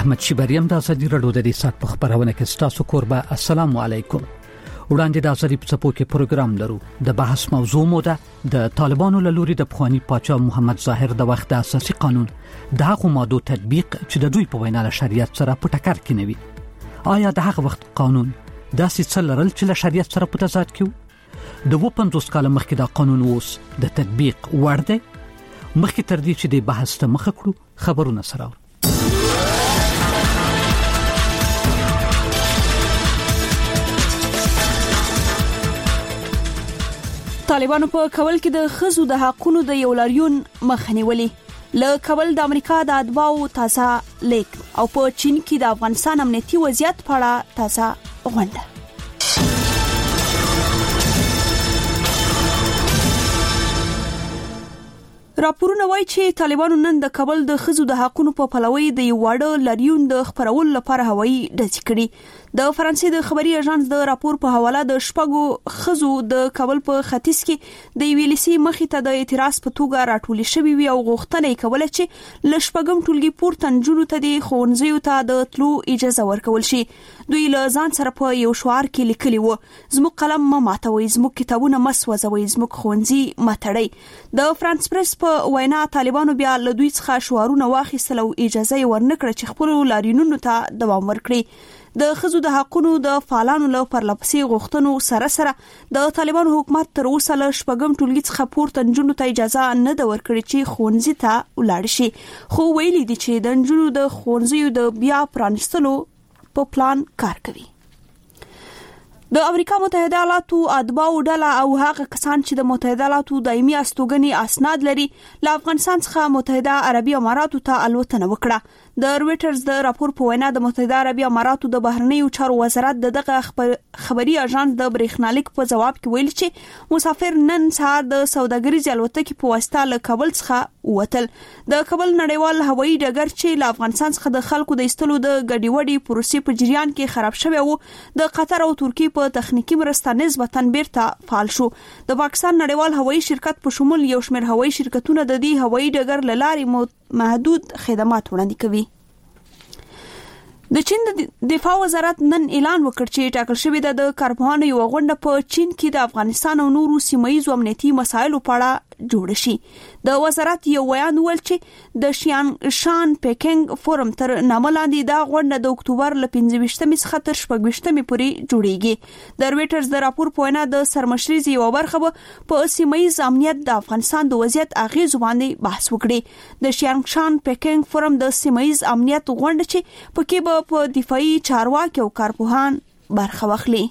احمد شیبریم د ازادي رادیو د ریسات په خبرونه کې ستاسو قربا. السلام علیکم. وړاندې د ازادي په پوکې پروګرام لرو. د بحث موضوع مو ده د طالبانو له لوري د پخوانی پاچا محمد ظاهر د وخت د اساسي قانون د هغو ماده تطبیق چې د دوی په وینا له شریعت سره په ټکر کې نه وي. آیا د هغه وخت قانون داسې څه لرل چې له شریعت سره په تضاد کې و؟ د 50 کال مخکې دا قانون اوس د تطبیق وړ دی؟ مخکې تر دې چې د بحث ته مخه کړو خبرونه سره طالبانو په کابل کې د ښځو د حقونو د یو لاریون مخه نیولې. له کابل د امریکا د اتباعو تازه لیک او په چین کې د افغانستان امنیتي وضعیت په اړه تازه غونډه. راپورونه وایي چې طالبانو نن د کابل د ښځو د حقونو په پلوي د یو واړه لاریون د خبرولو لپاره هوایي ډزې کړې. د فرانسې د خبري اژانس د راپور په حواله د شپږو ښځو د کابل په ختیځ کې د ویلسي مخې ته د اعتراض په توګه راټولې شوې وي او غوښتنه یې کوله چې له شپږم ټولګي پورته نجونو ته د ښوونځیو ته د تلو اجازه ورکول شي. دوی له ځان سره په یو شعار کې لیکلي وو: زموږ قلم مه ماتوئ، زموږ کتابونه مه سوځوئ، زموږ ښوونځي مه تړئ. د فرانس پریس په وینا طالبانو بیا له دوی څخه شعارونه واخیستل او اجازه یې ورنکړه چې خپل لاریونونو ته دوام ورکړي. د ښځو د حقونو د فعالانو له پرلپسې غوښتنو سره سره د طالبانو حکومت تر اوسه له شپږم ټولګي څخه پورته نجونو ته اجازه نه ده ورکړې چې ښوونځي ته ولاړ شي، خو ویلي دي چې د نجونو د ښوونځیو د بیا پرانیستلو په پلان کار کوي. د امریکا متحده ایالاتو اتباعو ډله او هغه کسان چې د متحده ایالاتو دایمي استوګنې اسناد لري له افغانستان څخه متحده عربي اماراتو ته الوتنه وکړه. د رويټرز د راپور په وینا د متحده عربي اماراتو د بهرنیو چارو وزارت دغه خبري اژانس د بریښنالیک په جواب کې ویل چې مسافر نن سهار د سوداګریزې الوتکې په واسطه له کابل څخه ووتل. د کابل نړیوال هوایي ډګر چې له افغانستان څخه د خلکو د ایستلو د ګډوډي پروسې په جریان کې خراب شوی وو، د قطر او ترکیې په تخنیکی مرسته نسبتاً بیرته فعال شو. د پاکستان نړیوال هوایي شرکت په شمول یو شمېر هوایي شرکتونه د دې هوایي ډګر له لارې محدود خدمات وړاندې کوي. د چین د دفاع وزارت نن اعلان وکړ چې ټاکل شوی د کارپوهانو یو غونډه په چین کې د افغانستان او نورو سیمه‌یزو امنیتي مسایلو په اړه جوړ شي. د وزارت یو بیان ویل چې د شان پیکنګ فورم تر نامه لاندې دا غونډه د اکتوبر له 25 څخه تر 26 پورې جوړیږي. د رويټرز د راپور په وینا د سرمشري یو برخه په سیمه‌یز امنیت د افغانستان د وضعیت اغیز باندې بحث وکړي. د شان پیکنګ فورم د سیمه‌یز امنیت غونډه چې پکې په دفاعي چارواکي او کارپوهان برخه واخلي.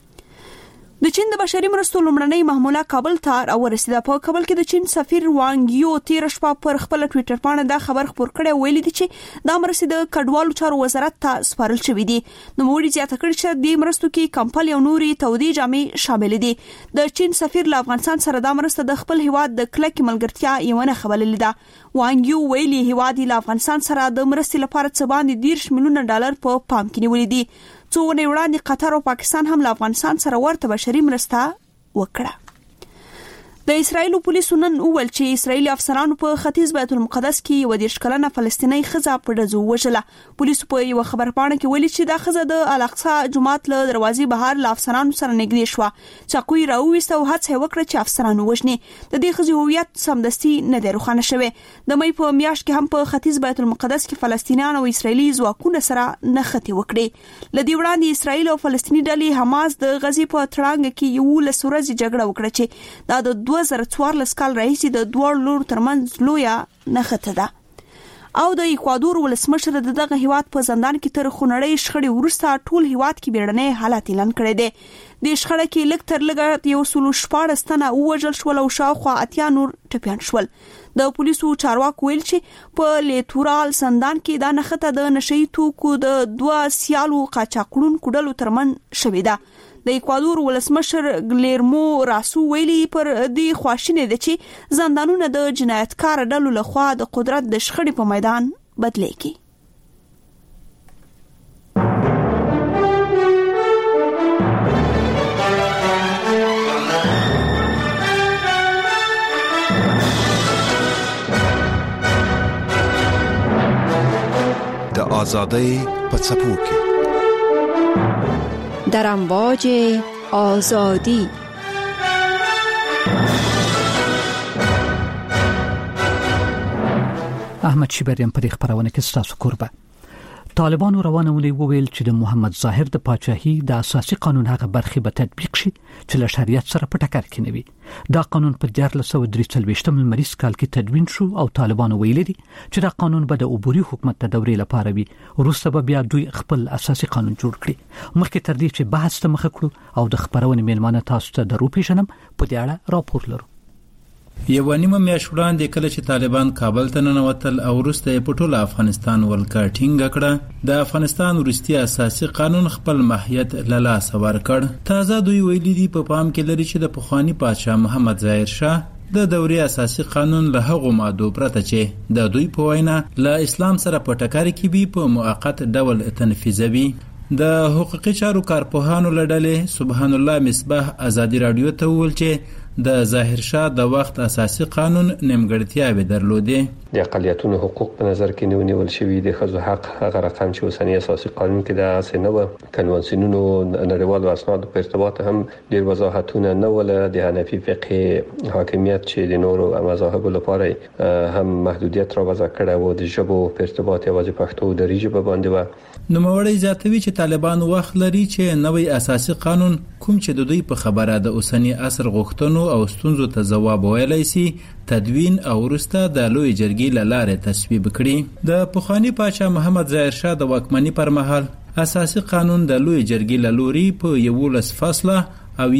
د چین د بشري مرستو لومړنۍ محموله کابل ته راورسیده. په کابل کې د چین سفیر وانګ یو تیر شپه پر خپل ټوئیټر باندې دا خبر خپور کړی، ویلي دي چې دا مرستې د کډوالو چارو وزارت ته سپارل شوې دي. نو موږ زیاته کړی چې د مرستو کې کمپل او نوري تودي جامې شامل دي. د چین سفیر له افغانستان سره دا مرسته د خپل هیواد د کلک ملګرتیا یو نه خبرلې ده. وانګ یو ویلي هیواد له افغانستان سره د مرستې لپاره څه باندې 10 میلیونه ډالر په پام کې نیولې دي. څو ونې وړاندې قطر او پاکستان هم له افغانستان سره ورته بشري مرسته وکړه. د اسرایل پولیسو نن وویل چې اسرایلی افسرانو په ختیځ بیت المقدس کې یو 10 کلنه فلسطینی ښځه په ډزو وژله. پولیسو په یو خبرپاڼه کې ویلي چې دا ښځه د الاقصی جومات له دروازې بهر له افسرانو سره نږدې شوه. چاقو یې راوویسته او هڅه وکړه چې افسرانو وژني. د دې ښځې هویت سمدستي نه دی روښانه شوی. د مې په میاشت کې هم په ختیځ بیت المقدس کې فلسطینیان او اسرایلی ځواکونه سره نښتې وکړي. لدی وړاندې اسرایل او فلسطینی ډلې حماس د غزې په تړانګ کې یو لسورځي جګړه وکړه چې دا د 2014 کال راهیسې د دوه لورو ترمنځ لویه نښته ده. او د ایکوادور ولسمشر دغه هیواد په زندان کې تر خونړۍ شخړې وروسته ټول هیواد کې بیړنی حالت اعلان کړی دی. د شخړه کې لږ تر لږه 114 تنه وژل شول او شاوخوا 80 نور ټپيان شول. د پولیسو چارواکو ویل چې په لیتورال زندان کې دا نښته د نشئی توکو د دوه سیالو قاچاقړونکو ډلو ترمنځ شوې ده. د ایکوادور ولسمشر ګلیرمو راسو ویلي پر دې خواشینه ده چې زندانونه د جنایتکار ډلو لخوا د قدرت د شخړې په میدان بدلېږي. د آزادۍ په څپو کې در امواج آزادی. احمد شیبریان په خبرونه کې ستاسو قربه. طالبانو روانه ویل چې د محمد ظاهر د پاچاهي د اساسي قانون هغه برخې به تطبیق شي چې له شریعت سره په ټکر کې نه وي. دا قانون په 1943 لمریز کال کې تدوین شو او طالبانو ویل دي چې دا قانون به د عبوري حکومت د دورې لپاره وي. وروسته به بیا دوی خپل اساسي قانون جوړ کړي. مخکې تر دې چې بحث ته مخ کړو او د خبرونه میلمانه تاسو ته درو پیژنم په دې اړه راپور لرو. یو نیمه میاشت وړاندې کله چې طالبان کابل ته ننوتل او وروسته په ټول افغانستان ولکه ټینګ کړه، د افغانستان وروستي اساسي قانون خپل ماهیت له لاسه ورکړ. تازه دوی ویلي دي په پام کې لري چې د پخوانی پادشاه محمد ظاهر شاه د دورې اساسي قانون له هغو ماده پرته چې د دوی په وینا له اسلام سره په ټکر کې به په موقت ډول تنفیذوي. د حقوقي چارو کارپوهانو لړلې سبحان الله مصباح ازادي رادیو ته وویل چې د ظاهر شاه د وخت اساسي قانون نیمګړتیاوې درلودې. د اقلیتونو حقوق په نظر کې نیول شوی د ښځو حق هغه رقم چې اوسنی اساسي قانون کې د اسنوه کنوانسیونونو نړیوالو اسنادو په ارتباط هم ډیر وضاحتونه نه ول. د حنفي فقه حاکمیت چې د نورو مذاهبو لپاره هم محدودیت را وضع کړی و، د ژبو په ارتباط یوازې پښتو د ریجه باندې و. نوموړی زیاتوي چې طالبان وخت لري چې نوې اساسي قانون کوم چې د دوی په خبره د اوسنی عصر غوښتنو او ستونزو ته ځواب ویلای شي تدوین او وروسته د لوی جرګې له لارې تصویب کړي. د پخوانی پادشاه محمد ظاهر شاه د واکمنۍ پر مهال اساسي قانون د لوی جرګې له لوري په 11 فصله او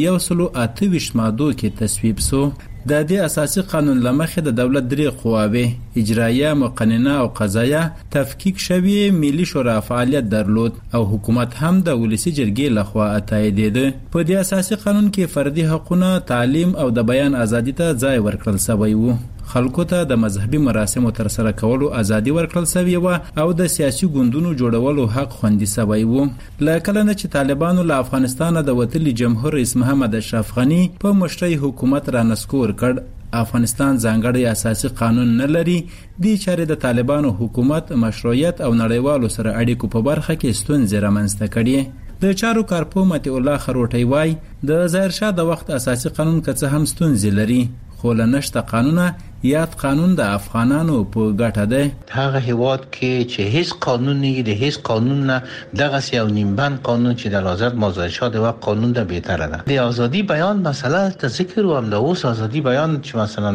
128 مادو کې تصویب شو. د دې اساسي قانون لمخې د دولت درې قواوې اجرایه، مقننه او قضایه تفکیک شوی ملي شورا فعالیت درلود او حکومت هم د ولسی جرګې لخوا تاییدېده. په دې اساسي قانون کې فردي حقوقونه، تعلیم او د بیان ازادي ته ځای ورکړل شوی و. خلکو ته د مذهبي مراسمو تر سره کولو ازادي ورکړل شوی و او د سیاسي ګوندونو جوړولو حق خوندي شوی و. لکه نه چې طالبانو له افغانستان د وتلي جمهور رئیس محمد اشرف غنی په مشرۍ حکومت را نسکور کړ. افغانستان ځانګړی اساسي قانون نه لري. دې چارې د طالبانو حکومت مشروعیت او نړیوالو سره اړیکو په برخه کې ستونزې رامنځته کړي. د چارو کارپو متي الله خروټي وای د ظاهر شاه د وخت اساسي قانون که څه هم ستونزې لري خو له نشته قانونه یاد قانون د افغانانو په ګټه ده. هغه هیواد کې چې هیڅ قانون نه د هیڅ قانون نه دغه یو نیمبند قانون چې د آزاد مازادشاه د وخت قانون ده بهتره ده. د ازادي بیان مسله ته ذکر و هم د اوس ازادي بیان چې مثلا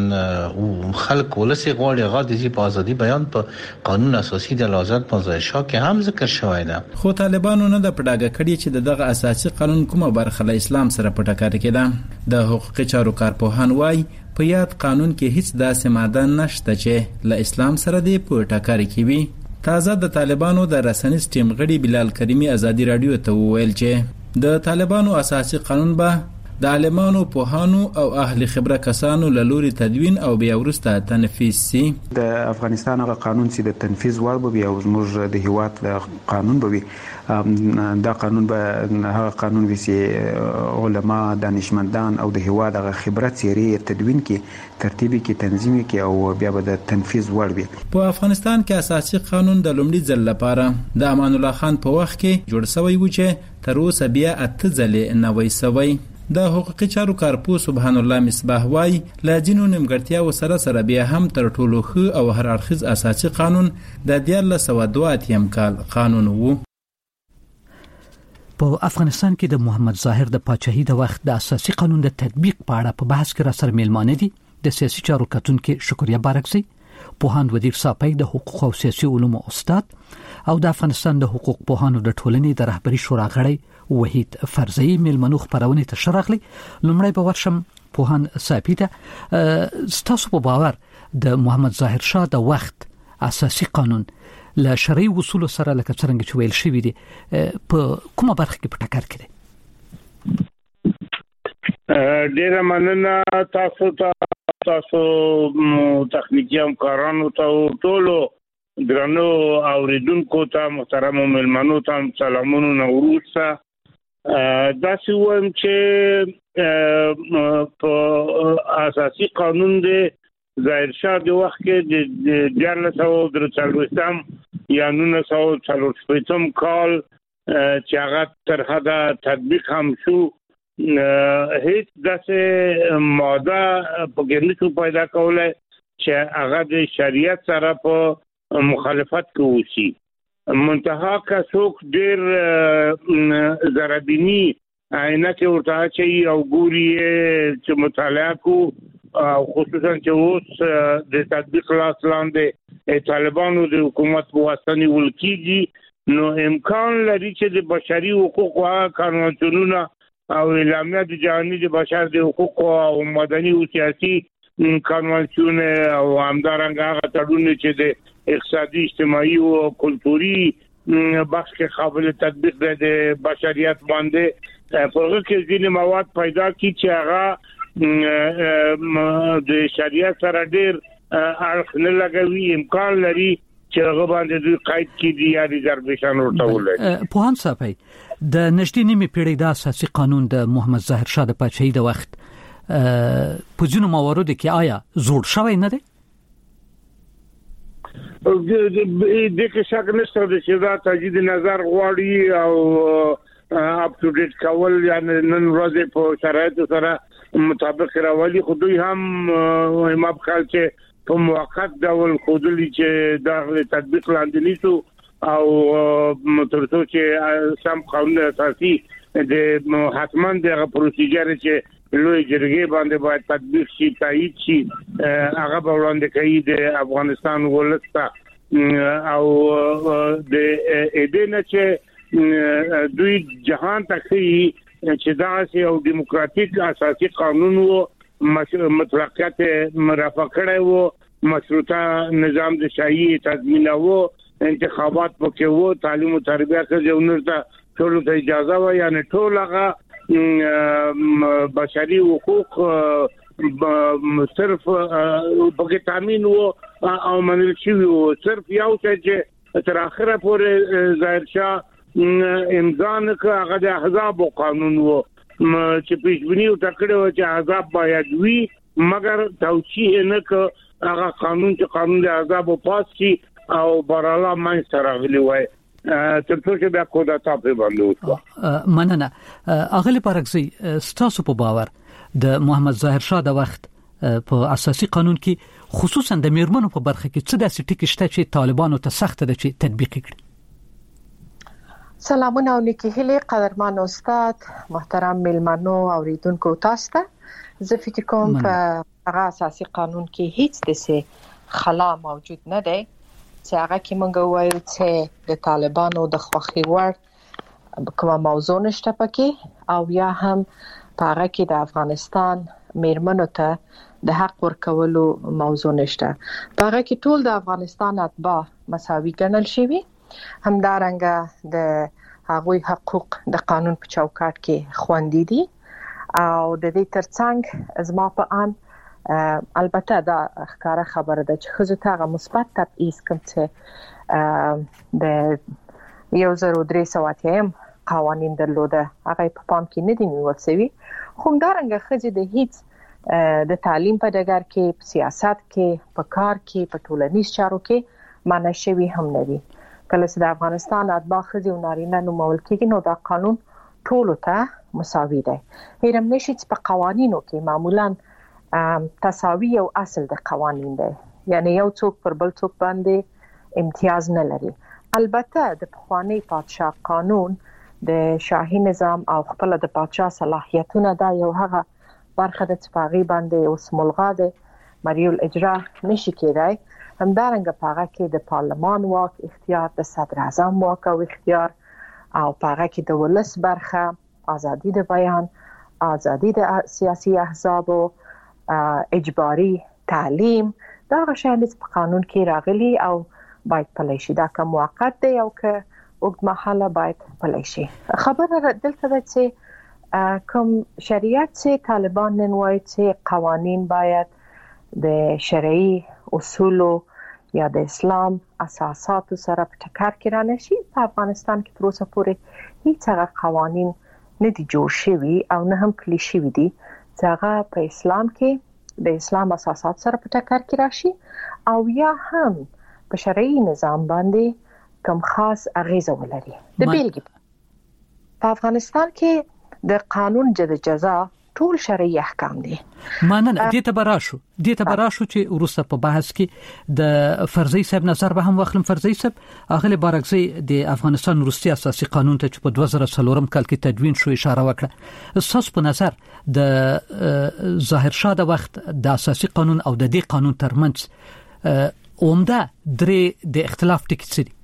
خلک ولسی غواړي هغه د په ازادي بیان په قانون اساسي د آزاد مازادشاه کې هم ذکر شوی ده. خو طالبانو نه د پډاګه کړی چې دغه اساسي قانون کومه برخه له اسلام سره په ټکر کې ده. د حقوقي چارو کارپوهان وای په یاد قانون کې هیڅ داسې ماده نشته چې له اسلام سره دی په ټکر کې وي. تازه د طالبانو د رسنیز ټیم غړي بلال کریمی ازادي رادیو ته وویل چې د طالبانو اساسي قانون به د عالمانو، پوهانو او اهل خبره کسانو له لوري تدوین او بیا وروسته تنفیذ شي. د افغانستان هغه قانون چې د تنفیذ وړ به او زموږ د هیواد قانون به وي. دا قانون به هغه قانون وي چې علما، دانشمندان او د هیواد هغه خبرت سیری تدوین کې ترتیبي کې تنظیمي کې او بیا به د تنفیذ وړ وي. په افغانستان کې اساسي قانون د لومړي ځل لپاره د امان الله خان په وخت کې جوړ شوی و چې تر اوسه بیا 8 ځلې نوی شوی. د حقوقي چارو کارپو سبحان الله مصباح وای لاجینو نیمګړتیاو سره بیا هم تر ټولو ښه او هر اړخیز اساسي قانون د 1902 کال قانون وو. په افغانستان کې د محمد ظاهر د پاچاهي د وخت د اساسي قانون د تطبیق په اړه په بحث کې را سره میلمانه دي د سیاسي چارو کتونکو شکریا بارکزی، پوهاند ودیر صاحب د حقوق او سیاسي علومو استاد او د افغانستان د حقوق پوهانو د ټولنې د رهبری شورا غړی وحید فرزی میلمنو خبرونه ته شرغلي. لومړی به ورشم پوهاند صاحب ته ستاسو په باور د محمد ظاهر شاه د وخت اساسي قانون له شرعي اصول سره لکه څنګه چې ویل شوی دی په کومه برخه کې په ټکر کې دی؟ ډیر مننه تاسو تخنیکی همکارانو ته ټولو درنو اوریدونکو ته محترم مېلمنو ته سلامونه نوروز. دا څه وایم چې په اساسي قانون دی ظاهر شاه د وخت کې د 1943 یا 1940 کال چې هغه تر حده تطبیق هم شو هیڅ داسې ماده په ګرنیشو پیدا کولای چې هغه د شریعت سره په مخالفت کې وشي. منتها که څوک ډېر زربینی عینکه ورته چې او ګوري چې مطالعه کو خصوصا چې اوس د تطبیق لاس لاندې طالبانو د حکومت په واسطه نیول کیږي نو امکان لري چې د بشري حقوقو قانونونه او اعلامیه د جهانی د بشر د حقوقو او مدني او سیاسي قانونونه او همدارنګه هغه تړونونه چې د اقتصادي اجتماعي او کلتوري بخش کې قابل تطبیق د بشریت باندې پرغه کې ځینې مواد پیدا کی چې هغه د شریعت سره ډېر اړخ نه لګوي امکان لري چې هغه باندې د قید کې دی یا ریزرویشن ورته ولري. پوهان صاحب د نږدې نیمه پیړۍ د اساسي قانون د محمد ظاهر شاه د پاچاهۍ د وخت په ځینو مواردو کې آیا زوړ شوی نه دی؟ د کې شک نشته چې دا تجدید نظر غواړي او اپ ټو ډیټ کول یعنی نن ورځې په شرایطو سره مطابق راولي خو دوی هم امام خپل چې په موقت ډول خودلی چې د تطبیق لاندې نیسو او ترڅو چې سم قانون اساسي د حتمان د پروسیجر چې لوی جرګې باندې باید تطبیق شي تایید شي هغه به وړاندې کوي د افغانستان ولسته او د اېدنه چې دوی جهان ته چې دا یو دیموکراتیک اساسي قانون وو مطلقیت مرافع کړی وو مشروطه نظام د شاهي تضمین وو انتخابات پکې وو تعلیم او تربیه کې جوړته ټول ته اجازه و یعنی ټول هغه بشري حقوق صرف پکې تامین وو او منل شوی وو صرف یو چې تر اخره پورې ظاهر شاه امضا نکړه هغه د احزاب قانون وو چې پیشبینی او تکړه چې احزاب باید وي مګر توجیه نه ک هغه قانون چې قانون د احزاب پاس شي او براله مې سره غلي وای ترڅو چې بیا کودا تاسو باندې وکړه. مننه اغلی پرګزي ستاسو په باور د محمد ظاهر شاه د وخت په اساسي قانون کې خصوصا د میرمنو په برخه کې څه داسې ټکي شته چې طالبانو ته سخت ده چې تطبیق کړي؟ سلامونه او نیکی هیله قدرمن استاد محترم میلمنو اوریدونکو تاسو ته زه فکر کوم په هغه اساسي قانون کې هیڅ دسه خلا موجود نه دی چې هغه کې مونږ وایو چې د طالبانو د خوخي ور کومه موضوع نشته پکې او یا هم په هغه کې د افغانستان میرمنو ته د حق ورکولو موضوع نشته. په هغه کې ټول د افغانستان اتباع مساوي ګڼل شوي همدارنګه د هغوی حقوق د قانون په چوکاټ کې خوندي دي او د دې ترڅنګ زما په ان البته دا ښکاره خبره ده چې خزو ته مثبت تبعیض کوم چې د 1380 قوانین درلوده هغه په پام کې نه دي نیول شوی خو همدارنګه خزې د هیڅ د تعلیم په ډګر کې په سیاست کې په کار کې په ټولنیز چارو کې معنی شوی هم نه دي. کله چې د افغانستان اتباع خزي او نارینه نومول کېږي نو دا قانون ټول ته مساوي دی. هیرم نشي چې په قوانینو کې معمولا تساوي او اصل د قوانین دی یعنی یو څوک پر بل څوک باندې امتیاز نه لري. البته د پخوانی پادشاه قانون د شاهي نظام او خپل د پادشاه صلاحیتونه دا یو هغه برخه د چپاغي باندې اوس ملغا ده مریول اجرا نشي کېدای. همدارنګه په هغه کې د پارلمان واک اختیار د صدر اعظم واک او اختیار او په هغه کې د ولس برخه ازادي د بیان ازادي د سیاسي احزاب اجباري تعلیم دا غشان په قانون کې راغلي او باید پلی شي. دا کوم موقت دی او که وګت محله باید پلی شي. خبره دلته ده چې کوم شریعت چې طالبان نن وایي چې قوانین باید د شرعي اصولو یا د اسلام اساساتو سره په ټکر کې را نشي. په افغانستان کې تر اوسه پورې هیڅ هغه قوانین نه دي جوړ شوي او نه هم پلي شوي دي چې هغه په اسلام کې د اسلام اساسات سره په ټکر کې راشي او یا هم په شرعي نظام باندې کوم خاص اغیزه ولري. د بیلګې په افغانستان کې د قانون جزا ټول شرعي احکام دي. مننه. دې ته براشو چې ورسته په بحث کې د فرضي صاحب نظر به هم واخلم. فرضي صاحب اغلی بارکزی د افغانستان وروستي اساسي قانون ته چې په 2003 کال کې تدوین شو اشاره وکړه. اساس په نظر د ظاهر شاه د وخت د اساسي قانون او د دې قانون ترمنځ عمده درې د اختلاف ټکي څه دي؟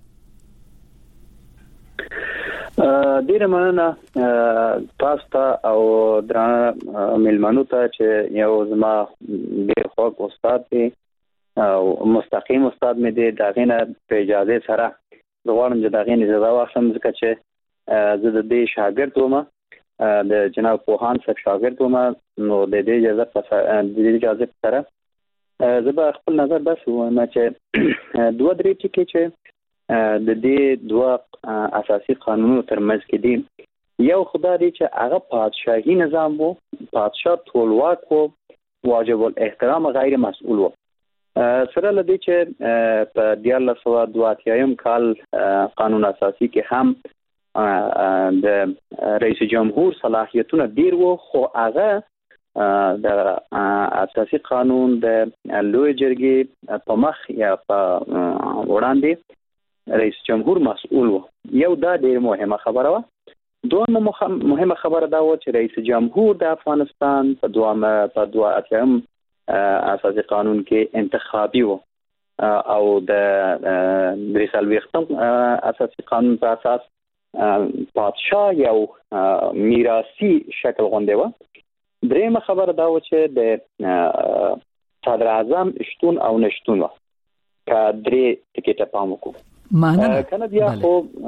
ډیره مننه تاسو ته او درانه ملمنو ته چې یو زما ډیر خوږ استاد دی او مستقیم استاد مې دی. داغه نه په اجازه سره زه غواړم چې داغه نه اجازه واخلم ځکه چې زه د دې شاګرد وم، د جناب پوهان صاحب شاګرد وم. نو د دې اجازه سره زه به خپل نظر بس وایم چې دوه درې ټکي چې د دې دوه اساسي قانونونو ترمنځ کې دي. یو خدای دی چې هغه پادشاهي نظام وو، پادشاه ټولواک وو، واجب الاحترام غیر مسئول وو. سره لدی چې په 1982 کال قانون اساسي کې هم د رئیس جمهور صلاحیتونه ډیر وو، خو هغه د اساسي قانون د لوی جرګې په مخ یا په وړاندې رئیس جمهور مسؤل و. یو دا ډیر مهمه خبره و. دوه مهمه خبره دا و چې رئیس جمهور د افغانستان په 2008 اساسي قانون کې انتخابي و او د 3 اساسي قانون په اساس پادشاه یو میراثي شکل غونډه و. دریمه خبره دا و چې د صدر اعظم شتون او نشتون و. که درې ټکي ته پام وکړو. کنه بیا خو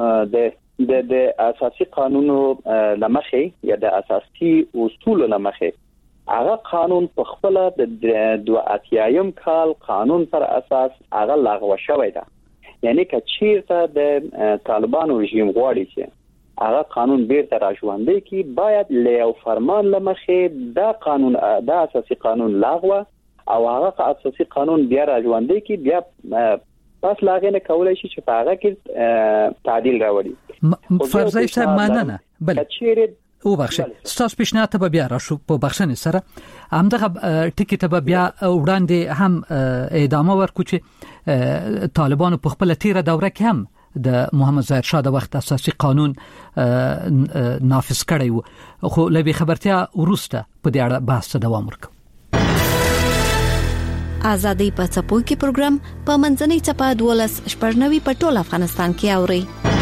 د اساسي قانونو لمخې یا د اساسي اصول لمخې هغه قانون په خپل د 2008 کال قانون پر اساس هغه لغوه شوی ده. یعنی که چیرته د طالبانو رژیم غواړي چې هغه قانون بیرته راژوندي کی باید له فرمان لمخې دا قانون د اساسي قانون لغوه او هغه اساسي قانون بیا راژوندي کی بیا پس لاغه نه کولای شي چې په هغه کې تعدیل راوړي. فرضي صاحب مننه. بل او بخښه ستاسو پیشنهاد ته بیا راشو په بخښنې سره همدغه ټکی ته بیا وړاندې هم ادامه ورکو چې طالبانو په خپل تیره دوره کې هم د محمد ظاهر شاه د وخت اساسي قانون نافذ کړی و، خو لبي خبرتیا ورسته په دې اړه بحث دوام ورکړ. آزادۍ په څپو کې پروګرام په منځنۍ چپه 12 په ټول افغانستان کې اوري.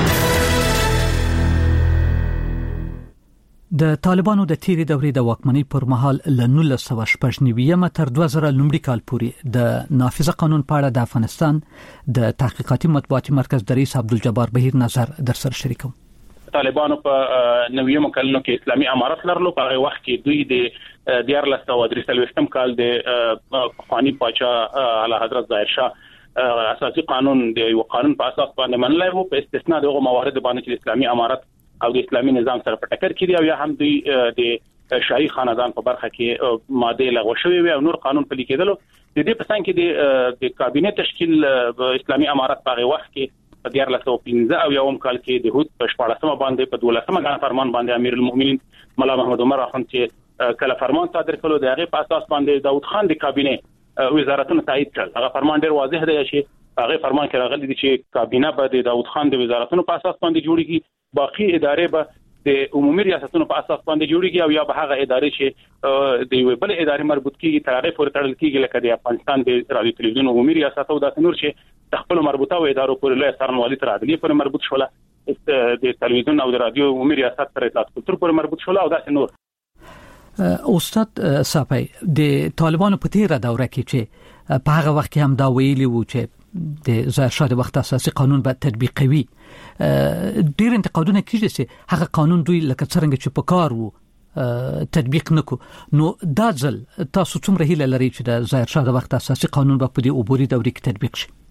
د طالبانو د تیری دورې د واکمنۍ پر مهال ل 1999 تر 2000 لومړي کال پورې د نافذ قانون په اړه د افغانستان د تحقیقاتي مطبوعاتي مرکز د رئیس عبدالجبار بهیر نظر در سره شریکوم. طالبانو په نویمو کلونو کې اسلامي امارت لرلو. په هغه وخت کې دوی د 1433 کال د خواني پاچا اعلی حضرت ظاهر شاه اساسي قانون د یو قانون په اساس باندې منلای وو، په استثناء دغه موارد باندې چې اسلامي امارت او د اسلامي نظام سره په ټکر کې دي، او یا هم دوی د شاهي خاندان په برخه کې ماده لغوه شوې وي او نور قانون پلي کېدلو. د دې په څنګ کې د کابینه تشکیل اسلامي امارت په هغه وخت کې په 2015 او یوم کال کې د هوت په 14 باندې په 12 غا فرمان باندې امیر المؤمنین مولا محمد عمر اخوند چې کله فرمان صادر کړو د هغه په اساس باندې داوود خان د کابینه وزارتونو تایید کړ. هغه فرمان ډیر واضح دی چې هغه فرمان کې راغلی دی چې کابینه به د داوود خان د وزارتونو په اساس باندې جوړیږي، باقي ادارې به د عمومي ریاستونو په اساس باندې جوړیږي، او یا به هغه ادارې چې د یو بل ادارې مربوط کیږي تر هغه پورې تړل کیږي، لکه د افغانستان د رادیو تلویزیون عمومي ریاست او د نور چې د خپل مربوطه و ادارو پورې له سرنوالي تر عدلیې پورې مربوط شول، د تلویزیون او د رادیو عمومي ریاست تر اطلاعات کلتور پورې مربوط شول او د نور. استاد صافی د طالبانو په تیره دوره کې چې په هغه وخت کې هم دا ویلي وو چې د ظاهر شاه د وخت اساسي قانون به تطبیق کوي، ډیر انتقادونه کیږي چې هغه قانون دوی لکه څنګه چې په کار وو تطبیق نکو. نو دا ځل تاسو څومره هیله لرئ چې د ظاهر شاه د وخت اساسي قانون به په دې عبوري دورې کې تطبیق شي؟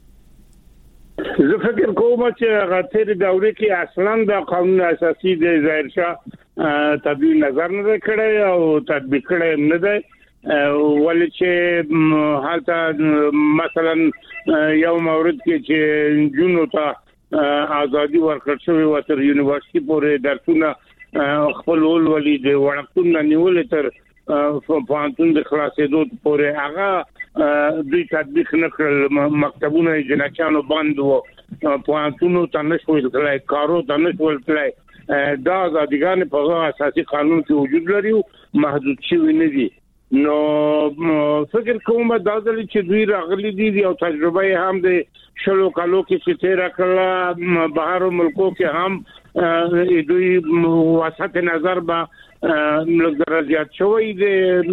زه فکر کوم چې غتیر دورې کې اصلا د قانون اساسي د ظاهر شاه تدوین نظر نه کړی او تطبیق کړی نه دی، ولې چې حالت مثلا یو مورد کې چې جنو ته ازادي ورکړل شوی و تر یونیورسيټي پورې درسونه خپل ولولي د وړکتون نیول تر پوهنتون د خلاصېدو پورې هغه دوی تطبیق نکړل. مکتبونه جنچانو بند وو، پوهنتونو ته نشول تلای، کارو ته نشول تلای. دا ازاديګان په اساسي قانون کې وجود لري، محدود شوی نه دي. نو فکر کوم دا ځل چې دوی راغلي دي او تجربه هم د شلو کالو کې چې تیر کړه بهر ملکو کې هم دوی واسط نظر با لږ زیات شوی د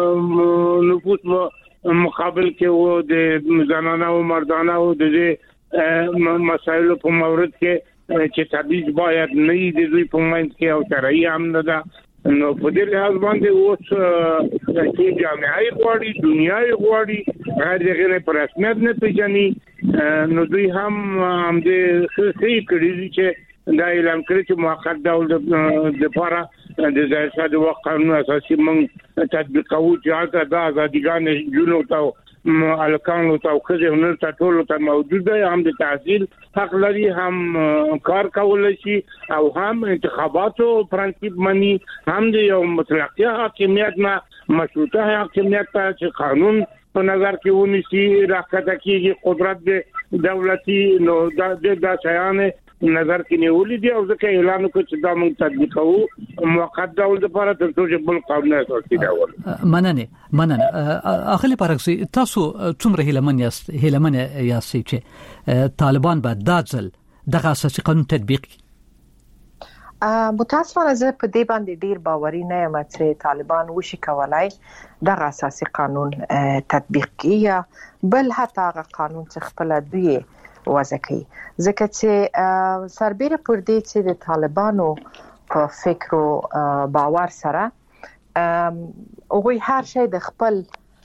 نفوس مقابل کې و د زنانه او مردانه او د مسایلو په مورد کې چې تبعیض باید نه وي د دوی په منځ کې او شرعي هم نه ده. نو په دې لحاظ باندې اوس چې جامعي غواړي، دنیاي غواړي، هغه غیر پر رسمیت نه پیژني. نو دوی هم د خصوصي کړي چې دا اعلان کړی چې موقت ډول د لپاره د ظاهر شاه د وخت قانون اساسي موږ تطبیق کوو چې دا ازاديګان جنو ته الکانو ته خو نه ټول ته موجود دی، هم د تحصیل حق لري، هم کار کولای شي او هم انتخاباتو پرنسيپ مني، هم د یو مطلق حاکمیت نه مشروطه حاکمیت ته چې قانون په نظر کې ونیسي راکته کېږي قدرت د دولتي. نو دا شیان نظر کې نیولې دي او ځکه اعلان وکړ چې دا موږ تطبیق کوو موقت ډول لپاره تر څو چې بل قانون اساسي ډول. مننه اخلي پارکسي تاسو څومره هیلمن یاست چې طالبان به داځل دغه اساسي قانون تطبیق کړي؟ متاسفانه زه په دې باندې ډیر باوري نه یم چې طالبان وشي کولای دغه اساسي قانون تطبیق کړي، بل حتی هغه قانون چې خپل دوی وضع کوي. ځکه چې سربېره پر دې چې د طالبانو په فکر او باور سره هغوی هر شی د خپل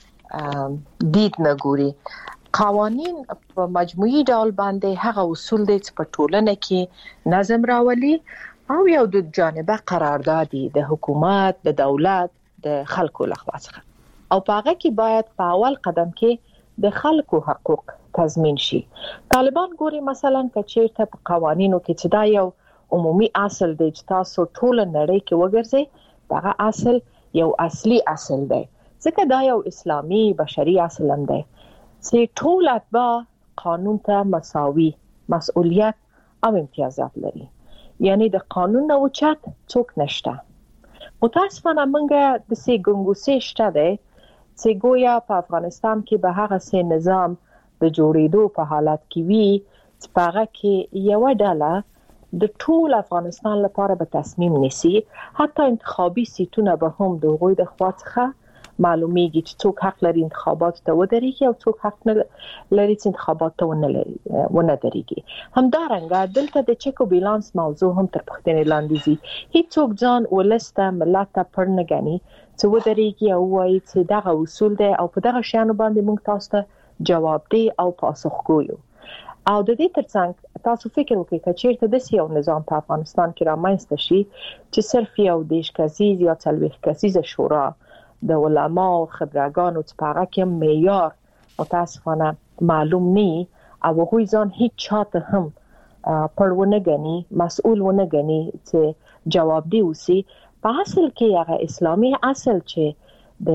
دید نه ګوري. قوانین په مجموعي ډول باندې هغه اصول دي چې په ټولنه کې نظم راولي او یو د جانبه قرارداد دي د حکومت، د دولت، د خلکو لخوا څخه، او په هغه کې باید په اول قدم کې د خلکو حقوق تضمین شي. طالبان ګوري مثلا کچېرته په قوانینو کې چې دا یو عمومي اصل دی چې تاسو ټول نړۍ کې وګرځي، دا اصل یو اصلي اصل دی، ځکه دا یو اسلامي بشري اصل هم دی چې ټول اتباع قانون ته مساوي مسؤلیت او امتیازات لري، یعنی د قانون نه اوچت څوک نشته. متاسفانه موږ د سي ګنګوسې شته دی چې ګویا په افغانستان کې به هغه سي نظام د جوړېدو په حالت کې وي چې په هغه کې یو ډله د ټول افغانستان لپاره به تصمیم نیسي، حتی انتخابي سیټونه به هم د هغوی د خوا څخه معلومیږي چې څوک حق لري انتخابات ته ودرېږي او څوک حق نه لري چې انتخابات ته ونه درېږي. همدارنګه دلته د چک او بیلانس موضوع هم تر پوښتنې لاندې ځي. هیڅوک ځان ولس ته ملت ته پړ نه ګڼي چې ودرېږي او وایي چې دغه اصول دی او په دغه شیانو باندې موږ تاسو ته جواب دی او پاسخګویو. او د دې ترڅنګ تاسو فکر وکړئ چې چیرته د یو نظام په افغانستان کې رامنځته شي چې صرف یو دیش کسیز یا 40 کسیزه شورا د علما او خبرګانو چې په هغه کې معیار متاسفانه معلوم نه او هغوی ځان هیڅ چاته هم پړونه غني مسؤل ونه غني چې جواب دی اوسي. په اصل کې هغه اسلامي اصل چې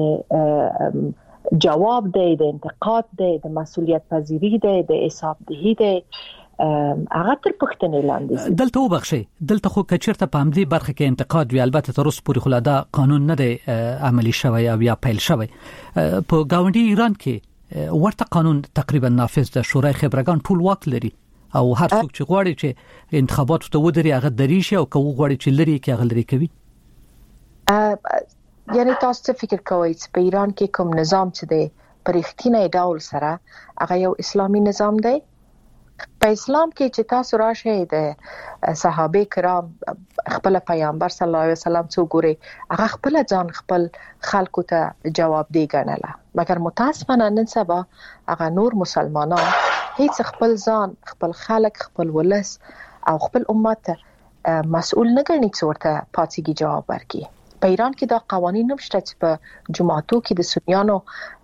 د جواب دی، د انتقاد دی، د مسؤلیت پذیری دی، د حسابدهی دی، هغه تر پوښتنې لاندې. دلته وبخښي، دلته خو کچرته په همدې برخه کې انتقاد وی، البته تر اوسه پورې خلادا قانون نه دی عملی شوی او یا پیل شوی. په گاونډي ایران کې ورته قانون تقریبا نافذ ده، شورای خبرګان ټول واک لري او هر څوک چې غواړي چې انتخاباتو ته ودري هغه دري شي او کوم غواړي چې لري کې هغه لري کوي. یعنی تاسو څه فکر کوئ چې په ایران کې کوم نظام چې دی په رښتینی ډول سره هغه یو اسلامي نظام دی؟ په اسلام کې چې تاسو راشئ د صحابه کرام خپل پیغمبر صلی الله علیه وسلم څو ګوري، هغه خپل ځان خپل خلکو ته جواب دی ګڼله، مګر متاسفانه نن سبا هغه نور مسلمانان هیڅ خپل ځان، خپل خلک، خپل ولس او خپل امت مسؤل نه ګڼي چې ورته پاتېږي جواب ورکړي. په ایران کې دا قوانین نشته چې په جماعتو کې د سنیانو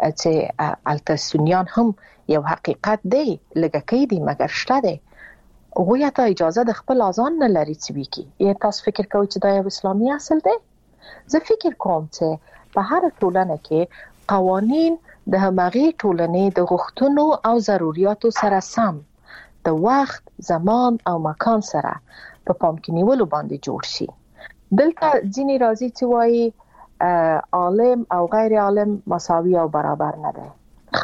چې الته سنیان هم یو حقیقت دی لږه کې دی مګر شته دی. هغه ته اجازه د خپل اذان نه لري چې وکي. یې تاسو فکر کوئ چې دا یو اسلامي اصل دی؟ زه فکر کوم چې په هر ټولنه کې قوانین د همغه ټولنې د غوښتنو او ضرورتو سره سم د وخت، زمان او مکان سره په پام کې نیولو باندې جوړ شي. دلته ځینې راځي چې وایي عالم او غیر عالم مساوي او برابر نه دي.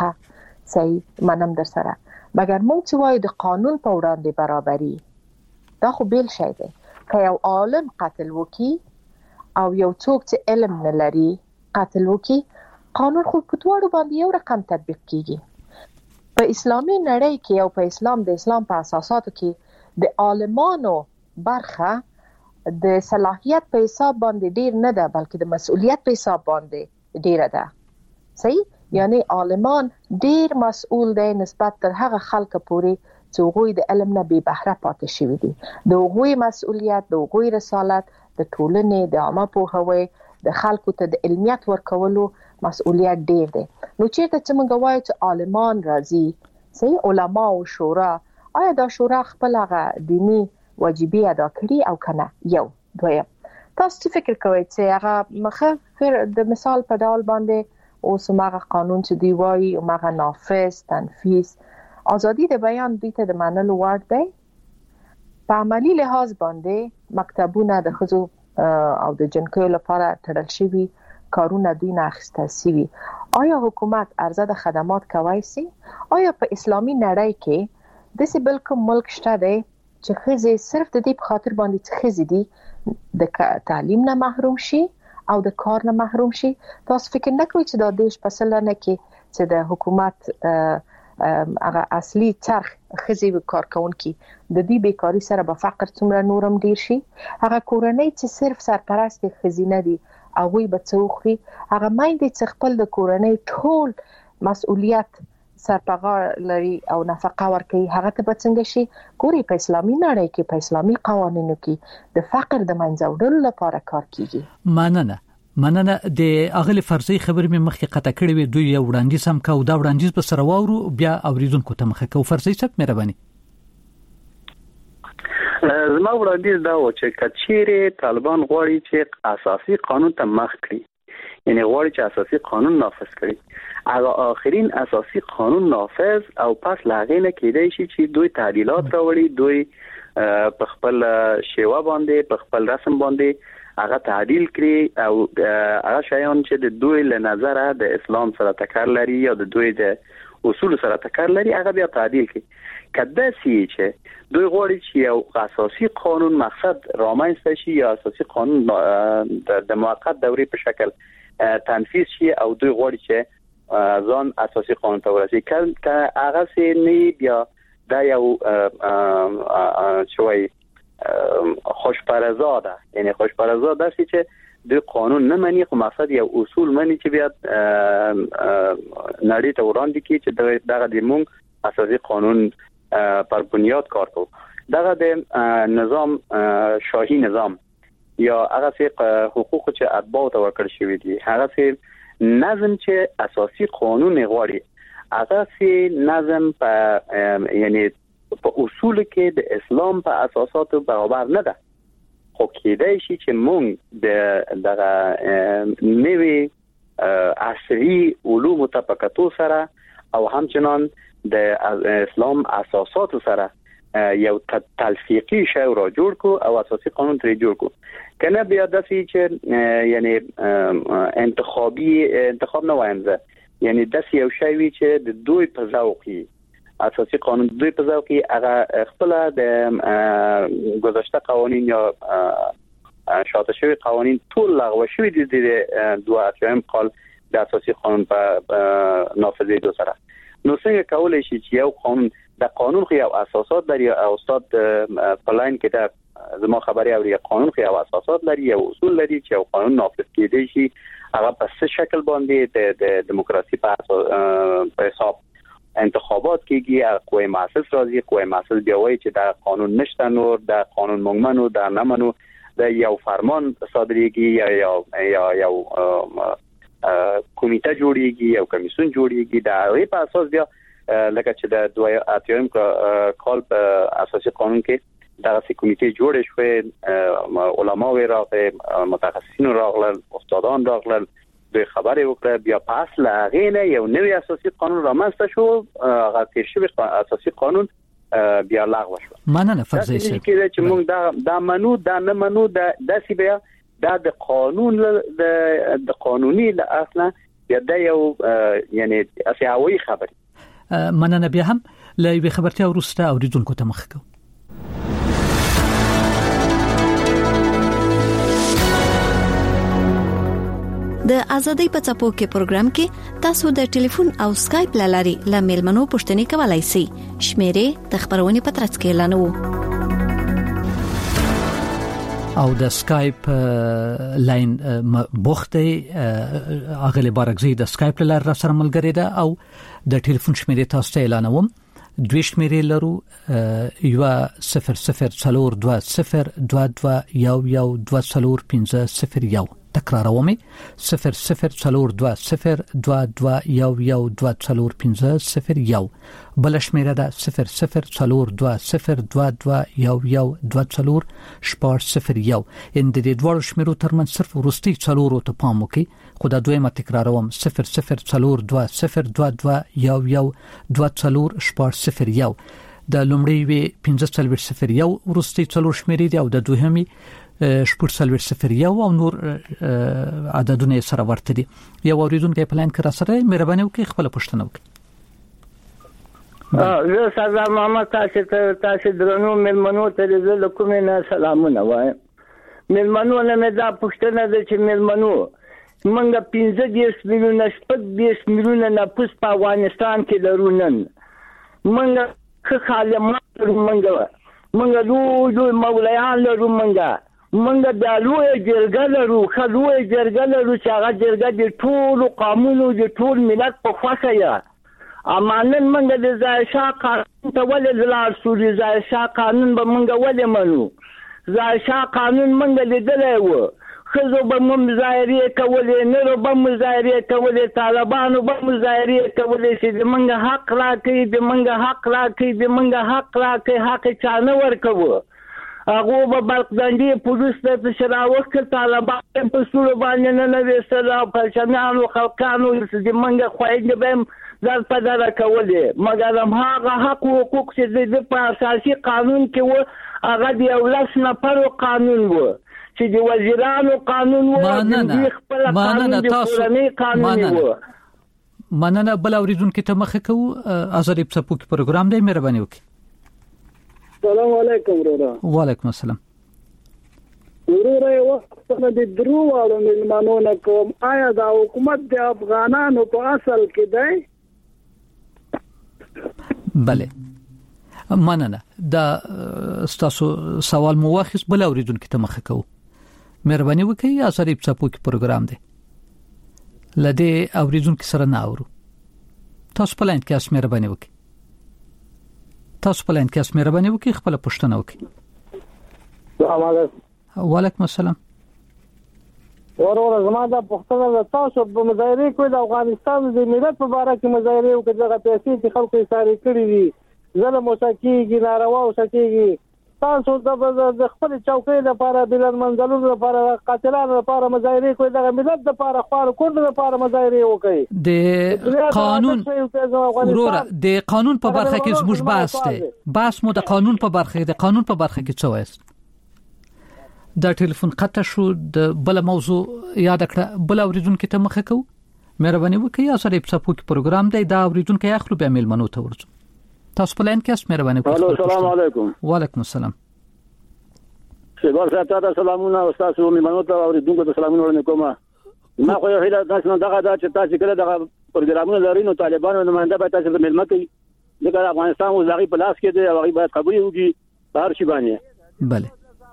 ښه صحیح منم در سره، مګر موږ چې وایو د قانون په وړاندې برابري، دا خو بیل شی دی. که یو عالم قتل وکي او یو څوک چې علم نه لري قتل وکي، قانون خو په دواړو باندې یو رقم تطبیق کیږي. په اسلامي نړۍ کې او په اسلام په اساساتو کې د عالمانو برخه د صلاحیت په حساب باندې ډیر نه ده، بلکې د مسؤلیت په حساب باندې ډیره ده. صحیح؟ یعنی عالمان ډیر مسؤل دي نسبت تر هغه خلک پورې چې هغوی د علم نه بې بهره پاتې شوي دي. د هغوی مسؤلیت، د هغوی رسالت د ټولنې د عامه پوهاوي د خلکو ته د علمیت ورکولو مسؤلیت ډیر دی. نو چیرته چې موږ وایو چې عالمان راځي، صحیح، علما او شورا، آیا دا شورا خپل هغه دینی واجبي ادا کړي او کنه؟ یو. دویم، تاسو څه فکر کوئ چې هغه مخه د مثال په ډول باندې اوس هغه قانون چې دی وایي هغه نافذ تنفیذ، ازادي د بیان دوی ته د منلو وړ دی؟ په عملی لحاظ باندې مکتبونه د ښځو او د جنکیو لپاره تړل شوي، کارونه دوی نه اخیستل شوي. آیا حکومت عرضه د خدمات کوي سي؟ آیا په اسلامي نړۍ کې داسې بل کوم ملک شته دی چې ښځې صرف د دې په خاطر باندې چې ښځې دي د تعلیم نه محروم شي او د کار نه محروم شي؟ تاسو فکر نه کوئ چې دا دیش په سلنه کې چې د حکومت هغه اصلي چرخ ښځې کارکونکي د دې بیکاری سره به فقر څومره نورم ډیر شي؟ هغه کورنۍ چې صرف سرپرست ښځینه دي هغوی به څه وخوري؟ هغه میندې چې خپل د کورنۍ ټول مسؤلیت سرپغار لري او نفقه ورکوي، هغه ته به څنګه شي؟ ګوري په اسلامي نړۍ کې په اسلامي قوانینو کې د فقر د منځه وړلو لپاره کار کیږي. مننه د اغلی فرضي خبرې مې مخکې قطع کړې وې، دوی یو وړاندیز هم کو، دا وړاندیز به سره واورو بیا اوریدونکو ته مخه کو. فرضي صاحب مهرباني. زما وړاندیز دا و چې کچېره طالبان غواړي چې اساسي قانون ته مخ کړي، یعنی غواړي چې اساسي قانون نافذ کړي. هغه آخرین اساسي قانون نافذ او پس لاغې نه کېدای شي چې دوی تعدیلات راوړي، دوی په خپل شیوه باندې په خپل رسم باندې هغه تعدیل کړي او هغه شیان چې د دوی له نظره د اسلام سره ټکر لري یا د دوی د اصول سره ټکر لري هغه بیا تعدیل کړي. کله چې دوی غواړي چې یو اساسي قانون مقصد رامنځته شي یا اساسي قانون د موقت دورې په شکل تنفیذ شي او دوی غواړي چې ځان اساسي قانون ته ورسي، که هغه سي نه بیا دا یو شوي خوشپرزا ده، یعنی خوشپرزا ده چې د قانون نه مني خو مقصد یو اصول مني چې بیا نړۍ ته وړاندې کی چې دغه د مونږ اساسي قانون پر بنیاد کار کوو. دغه د نظام شاهي نظام یا هغه څه حقوق چې اتباع ته ورکړل شوی دي، هغه څه نظم چې اساسي قانون غواړي، هغه څه نظم په یعنی په اصول کې د اسلام په اساساتو برابر نه ده. خو کېدای شي چې مونږ دغه نوې عصري علوم ته په کتو سره او همچنان د اسلام اساساتو سره یو تلفیقي شی را جوړ کو او اساسي قانون ترې جوړ کو. کنه بیا داسې چې یعنی انتخاب نه وایم زه، یعنی داسې یو شی وي چې د دوی په ذوق اساسي قانون دوی په ځاو کې هغه خپل د گذشته قوانین یا شاته شوی قوانین ټول لغوه شوی دي د 2 کال د اساسي قانون په نافذېدو سره. نو څنګه کولای شي چې یو قانون د قانون خو یو اساسات لري او استاد په لاین کې د زما خبري او قانون خو یو اساسات لري، یو اصول لري چې یو قانون نافذ کېدی شي هغه په څه شکل باندې د دیموکراسي په حساب انتخابات کېږي، قوه مؤسس راځي، قوه مؤسس بیا وایي چې دا قانون نشته، نور دا قانون موږ منو دا نه منو، دا یو فرمان صادریږي یا یو کمیټه جوړیږي، یو کمیسیون جوړیږي، دا په اساس بیا لکه چې د 2008 کال په اساسي قانون کې دغه کمیټې جوړې شوې، علما راغلي، متخصصین راغلل، استادان راغلل، د خبرې وکړه، بیا په اصل هغه نه یو نوی اساسي قانون رامنځته شو، هغه تیر شوی اساسي قانون بیا لغوه شو. مننه فرضي سي چې موږ دا منو دا نه منو د سی بیا د قانون د قانوني له اصله بیا د یو یعنی اساسي خبري. مننه بیا هم لوي خبرتي ورسته اوریدونکو ته مخ کو. د ازادۍ په څپو کې پروګرام کې تاسو د ټلیفون او سکایپ لاري لامل منو پښتني کولای شئ. شمیرې د خبرونې په ترڅ کې اعلانو او د سکایپ لاین بوخته اغلی بارګزي د سکایپ لار را سره ملګری ده او د ټلیفون شمیرې تاسو ته اعلانوم. دوی شمیرې لرو 0020221201 تکراروم 0020221201 بل شمیره ده 0020221201 ان د دې دوه شمیرو ترمن صرف ورستي څلورو ته پام وکي. خو دا دویمه تکراروم 0020221201 د لومړی وی 1501 ورستي څلور شمیرې دي او د دوهمي شپږ او نور عددونه سره ورته دي. یو اوریدونکو پلان کړه سره مهرباني وکړئ خپل پوښتنه وکړئ. زه سردار محمد تاسو درنو ملمنو ته د کومه نه سلامونه وایم. ملمنو نه دا پوښتنه ده چې ملمنو منګه 15 میلیونه 15 میلیونه نفوس په افغانستان کې لرو. نن منګه خالمات منګه لوی مولایان لرو، منګه د لوی جرګه لرو، خلوی جرګه لرو چې هغه جرګه د ټول قانونو د ټول ملت په خوښه یا امانن منګه د ځایشا قانون ته ولې لار سوري ځایشا قانون به منګه ولې منو. ځایشا قانون منګه لیدلای و، خزو به مظاهره کولې، نورو به مظاهره کولې، طالبانو به مظاهره کولې چې د منګه حق راکړي، د منګه حق راکړي، د منګه حق راکړي، حق چانه ورکوه. هغه به بلقدندي پولیس ته شراوخ کړ، طالبان په سور باندې نه وسل او پرچمانو خلکانو د منګه خوایند به ځل پدار کولې. مګر هغه حق او حقوق چې د په اساسي قانون کې و هغه د اولس نفر قانون و چې د وزیرانو قانون و، د خپل قانون د پرانی قانون و. مننه بل اوریدونکو ته مخه کو. ازادي په پوک پروګرام دی، مهرباني وکړئ. السلام علیکم ورور. وعلیکم السلام. ورور یو وخت د درو والو ملمنو نه کوم، آیا دا حکومت د افغانانو په اصل کې دی؟ بله مننه. دا تاسو سوال مو واخیس. بل اوریدونکو ته مخه کو. مهرباني وکړئ. ازادي په پوک پروګرام دی. لدې اوریدونکو سره نه اورو. تاسو په لاین کې اس مهرباني وکړئ. تاسو په لاین کې اس مهرباني وکړئ خپل پوښتنه وکړئ. السلام علیکم. وعلیکم السلام. ورور زما دا پوښتنه ده، تاسو په مظاهره کې د افغانستان د ملت په اړه کې مظاهره وکړه، دغه پیسې چې خلکو یې ساري کړې دي، ظلم وسکیږي، ناروا وسکیږي، تاسو د خپل چوکۍ لپاره، بلند منزلونو لپاره، قاتلانو لپاره مظاهره کوي، دغه ملت لپاره خوار کورد لپاره مظاهره وکړي. د قانون ورور د قانون په برخه کې زموږ بحث دی. بحث مو د قانون په برخه کې، د قانون په برخه کې څه وایي. دا ټلیفون قطع شو. د بل موضوع یاد کړه. بل اوریدونکو ته مخه کو. مهرباني وکړئ. ازادي په پوک پروګرام دی. دا اوریدونکو اخلو به عمل منو ته ورځو. تاسو په لاین کې اس مهرباني وکړئ. السلام علیکم. وعلیکم السلام. شګور زاته سلامونه استاد مېمنو ته اوریدونکو ته سلامونه ورنکوم. ما خو یو هیله تاسو نه دغه چې تاسو کله دغه پروګرامونه لري نو طالبانو نمائنده به تاسو ملمه کوي. دغه افغانستان وزاري په لاس کې دی او باید خبري وکړي بهر شي باندې. بله.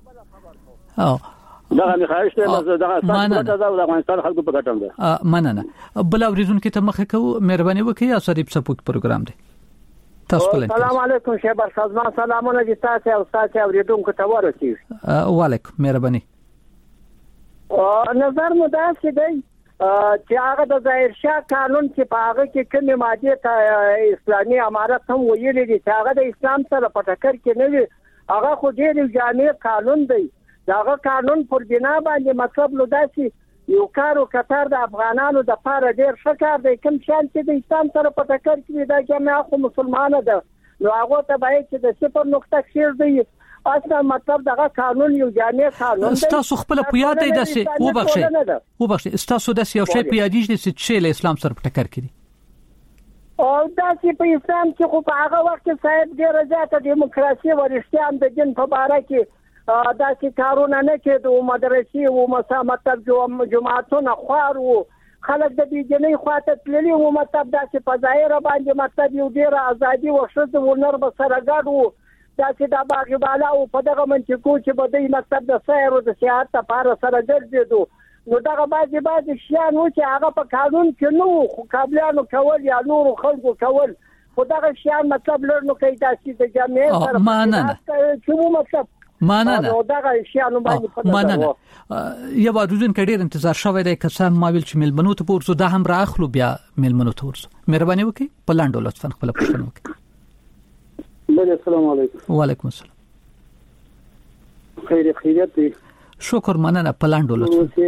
دغه مخایشته دغه ستاسو د افغانستان خلکو په ګټم ده. مننه. بل اوریدونکو ته مخه کو. مهرباني وکړئ. ازادي په پوک پروګرام دی. السلام علیکم شهبر سازمان. سلامونه دي تاسو او تاسو اوریدونکو ته ورسیږي. وعلیکم. مهرباني. نظر مو دا چې دی چې هغه د ظاهر شاه قانون چې په هغه کې کومه ماده ته اسلامي امارت هم ویلي دي چې هغه د اسلام سره په ټکر کې نه وي هغه خو ډېر جامع قانون دی داغه قانون پر بنا باندې مطلب نو داسي یو کارو کتر د افغانانو د پاره ډېر ښه کار دی کوم شان چې د اسلام سره په ټکر کې دا جامع خو مسلمانانه ده نو هغه ته باید چې د صفر نقطه کشیر دی اصلا مطلب دغه قانون یو جامع قانون دی تاسو خپل په یاد دی چې وبخښئ تاسو د یو شی په یاد دي چې له اسلام سره په ټکر کې او دا چې په اسلام کې خو په هغه وخت کې صاحب ډېر زیاته دیموکراسي او اسلام د دین په اړه کې دا چې کارونه نه کېدو مدرسې او مطلب جماعتونه خوار وو خلک د بيجنې خواته تللي وو مطلب دا چې په ظاهر باندې مطلب یو ډېر ازادي او شته ونر به سره ګډ دا چې دا باغ بالا او په دغه منطقو چې بده مکتب د سیر او د سیاحت لپاره سره ګرځېدو نو دغه بعضي شیان و چې هغه په قانون کې نو خو قابلیانو کول یا نور خلکو کول خو دغه شیان مطلب لرنو کوي داسې د جامعې سره ماننه چې مو مطلب ماننه دغه شیان باندې ماننه یو وادودن کډیر انتظار شوی دی کسان ماویل چې ملمنو ته پورځو دا هم راخلو بیا ملمنو ته ورسو مهرباني وکړئ په لاندو لطفا خپل پوښتنه وکړئ السلام علیکم وعلیکم السلام خیریت دی شکر مننه پلاندو لطفا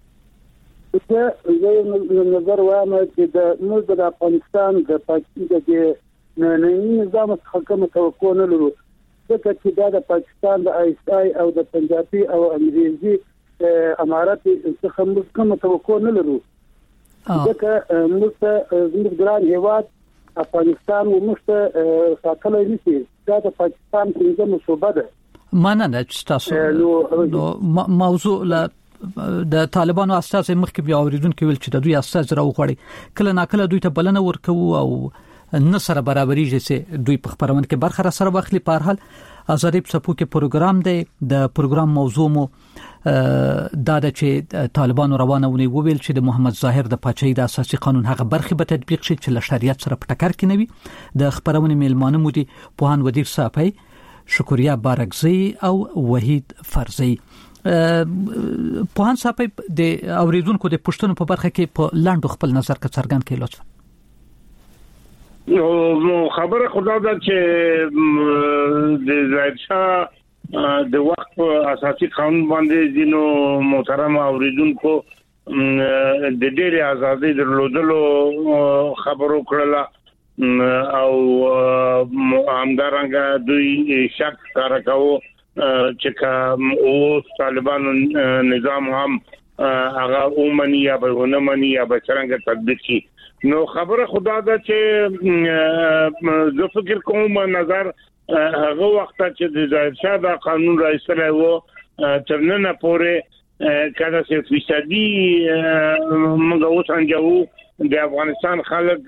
زه نظر وایم چې د موږ د افغانستان د پاکستان د نظام څخه کوم توقع نه لرو ځکه چې د پاکستان د آی اس آی او د پنجابي او انګریزي امارات څخه موږ کوم توقع نه لرو ځکه موږ ګران هیواد افغانستان و مشته ساتلای نشي دا د پاکستان څنګه مصوبه ده مننه چې تاسو نو موضوع له د طالبانو اساس مخکې بیا اوریدونکو ویل چې د دوی اساس راوخړي کله ناکله دوی ته بلنه ورکوي او نه سره برابرېږي چې دوی په خبرونه کې برخه را سره واخلي په هر حال ازادي پسپو کې پروګرام دی د پروګرام موضوع مو دا د چې طالبانو روانونه ویل چې د محمد ظاهر د پاچاهي د اساسي قانون هغه برخه به تطبیق شي چې له شریعت سره په ټکر کې نه وي د خبرونه میلمانه مو دي پوهان ودیر صافي شکریا بارکزی او وحید فرزی پوهان صافي د اوریدونکو د پښتنو په برخه کې په لاندو خپل نظر کا څرګند کړئ لطفا نو خبره خدا دا چې د ظاهر د وخت اساسي قانون باندې دینو محترم اوریدونکو د ډېر ازادي درلودلو خبرو کړله او همدارنګه دوی شک کارکاو چې کوم او طالبانو نظام هم هغه اومني یا به ونمني یا به څنګه تطبیق شي نو خبره خدا دا چې زه فکر کوم نظر هغه وخت چې د ظاهر شاه دا قانون راځي وو ترنه پورې کله چې فیصدي موږ اوس انجو د افغانستان خلک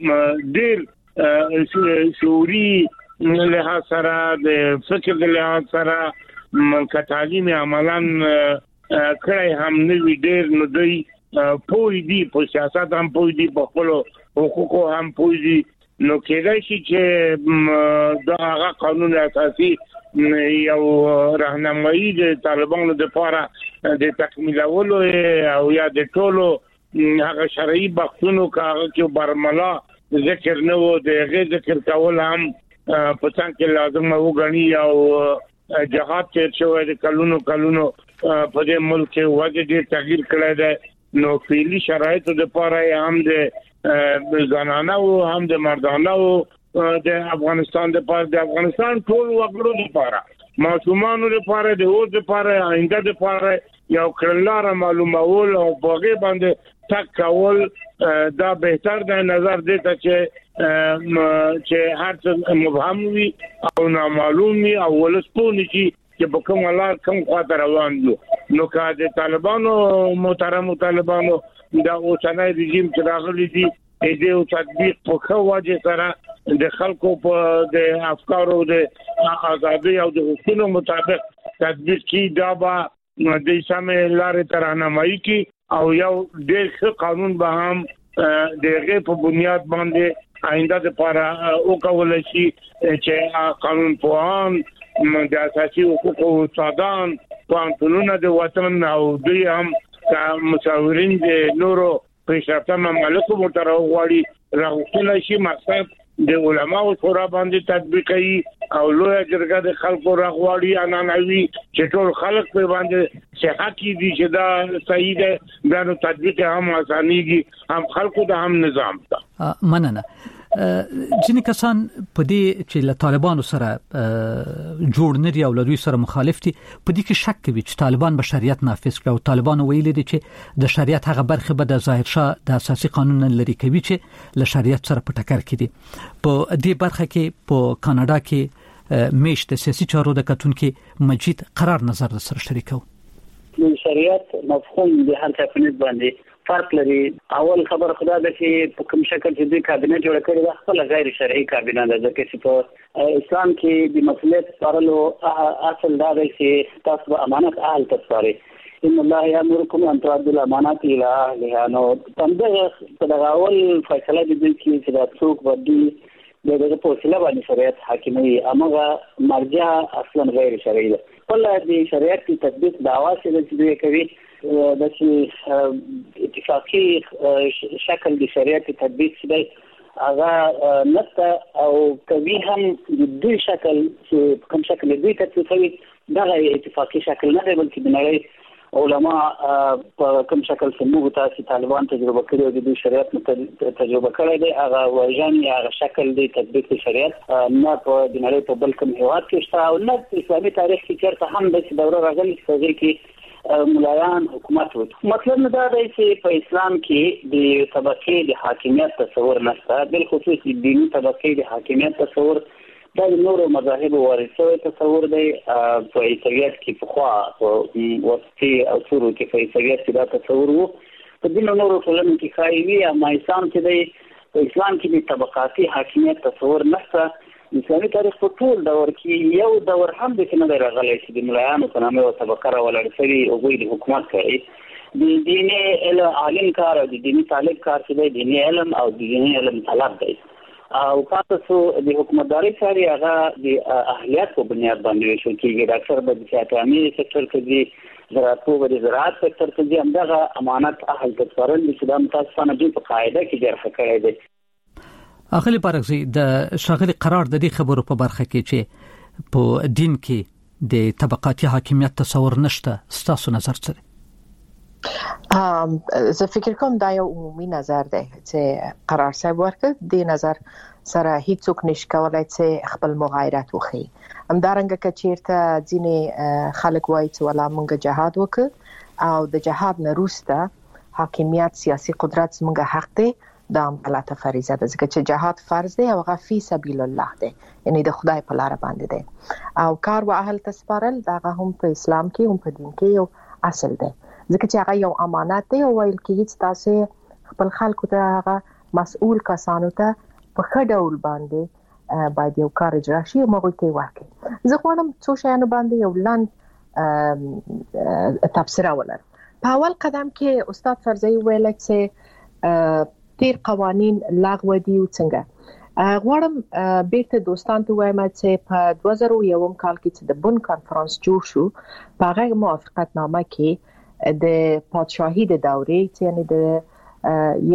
ډېر شعوري له سره د فکر له سره کتالین عملاً کړی هم نه وی ډېر نو دوی پوی دی په سیاست هم پوی دی په خپل حقوقو هم پوی دی نو کېدای شي چې دا هغه قانون اساسي یو راهنمایي د طالبانو لپاره د تکمیلولو او یا د ټولو هغه شرعي بحثونو کاغه کې برملا ذکر نه وو د غیر ذکر کول هم په څنګه لازم وګڼي او جهاد چې شوی د کلونو په دې ملک کې وګړي ډېر تغییر کړی دی نو فعلی شرایطو د پاره هم د زنانه او هم د مردانه او د افغانستان د پاره د افغانستان ټول وګړو لپاره معصومانو لپاره د اوس لپاره آینده لپاره یو کړنلار معلومول او بغیر باندې تک کول دا بهتر د نظر دی چې هر څه مبهم وي او نامعلوم وي او ولسپونی چې په کوم لار کوم خاطر روان دي نو که د طالبانو محترم طالبانو دا اوسنۍ رژیم چې راغلي دي دې او تطبیق په خو وجه سره د خلکو په د افکارو د ازادي او د حقوقو مطابق تطبیق کی دا به د سمې لارې تر راهنمایي کی او یو ډېر ښه قانون به هم دغه په بنیاد باندې آینده لپاره او کول شي چې قانون پوهان د اساسي حقوقو استادان پانتونونه د وطن او دوی هم مصورین د نورو پیشرفته مملکتو مترو غواړي راغوښتل شي مقصد د علماو شورا باندې تطبیقي او لوی جرګه د خلکو راغواړي انانوي چې ټول خلک په باندې صحت دي چې دا صحیح ده دا نو تطبیق هم اسانيږي هم خلکو د هم نظام ته مننه ځینې کسان په دې چې له طالبانو سره جوړ نه دي او له دوی سره مخالف دي په دې کې شک کوي چې طالبان به شریعت نافذ کړي او طالبان ویلي دي چې د شریعت هغه برخه به د ظاهر شاه د اساسي قانون لري کوي چې له شریعت سره په ټکر کې دي په دې برخه کې په کاناډا کې میشت سیاسي چارو د کتونکو مجید قرار نظر سره شریکو د شریعت مفهوم د هر څه په باندې فرق لري. اول خبر خدا ده چې په کوم شکل چې د کابینه جوړ کړي ده خپل غیر شرعي کابینه ده ځکه چې په اسلام کې د مسؤلیت سپارلو اصل دا دی چې تاسو به امانت اهل تسپارئ. ان الله یامرکم ان تؤدوا الامانات الى اهلها. نو تمدغه په اول فیصله د دې چې دا څوک ودی دغه په وسیله باندې شریعت حاکمي امغه مرجع اصلا غیر شرعي ده. ولله د شریعت کی تطبیق دعوا چې کوي د اتفاقی شکل د شریعت تطبیق شوی هغه نته او کوي هم د دوی شکل چې کوم شکل دوی تطبیقوي دغه اتفاقی شکل نه دی بلکې د نړۍ علما په کوم شکل سمو تاسو طالبان تجربه کړی د دوی شریعت تجربه کړی دی هغه وژن یا هغه شکل دی تطبیق شریعت نه په د نړۍ په بل کوم هیواد کې شته او نه اسلامي تاریخ کې چیرته هم د دوره راغلي چې ملایان حکومت وکړي. مطلب نه دا دی چې په اسلام کې د طبقې د حاکمیت تصور نشته، بل خصوص د دینی طبقې د حاکمیت تصور دا د نورو مذاهبو وارثه تصور دی. په عیسویت کې پخوا په وسطي او سورو کې په عیسویت کې دا تصور وو، په دې نورو ټولنو کې خایوي اما اسلام چې دی په اسلام کې د طبقاتي حاکمیت تصور نشته. اسلامي تاریخ په ټول دور کې یو دور هم د کنه راغلی چې د ملایانو په نامه او طبقه راولل شوی او د حکومت کوي د دیني علم عالم کار او د دیني طالب کار چې د دیني علم او د دیني علم طلب دی او تاسو د حکومتداري سره هغه د اهلیت په بنیاد باندې شو کېږي. ډاکټر به د سیاستامي سکتور کې دي زراعت په زراعت سکتور کې دي همدغه امانت اهل تسپارل چې د متاسفانه د قاعده کې جرح کړی دی. اخلي بارغزي د شاغلي قرار د دې خبرو په برخه کې چې په دین کې د طبقاتي حاکمیت تصور نشته، ستاسو نظر څه دی؟ زه فکر کوم دا یو عمومي نظر دی چې قرار صاحب ورکړ د نظر سره هیڅوک نشي کولای چې خپل مغایرت وکړي. همدارنګه که چیرته ځینې خلک وایي چې ولا مونږ جهاد وکړو او د جهاد نه وروسته حاکمیت سیاسي قدرت زموږ حق دی، دا غلطه فریضه ده ځکه چې جهاد فرض دی او هغه فی سبیل الله دی، یعنی د خدای په لار باندې دی او کار و اهل تسپارل دا هم په اسلام کې هم په دین کې یو اصل دی ځکه چې هغه یو امانت دی او ویل کېږي چې تاسو خپل خلکو ته هغه مسؤل کسانو ته په ښه ډول باندې باید یو کار اجرا شي او موږ ته ورکړي. زه غواړم څو شیانو باندې یو لاند تفسیر ولر. په اول قدم کې استاد فرزي ویل چې تیر قوانین لغوه دي او څنګه غواړم بیرته دوستان ته وایم چې په 2001 کال کې چې د بن کانفرنس جوړ شو په هغه موافقتنامه کې د پادشاهي د دورې یعنی د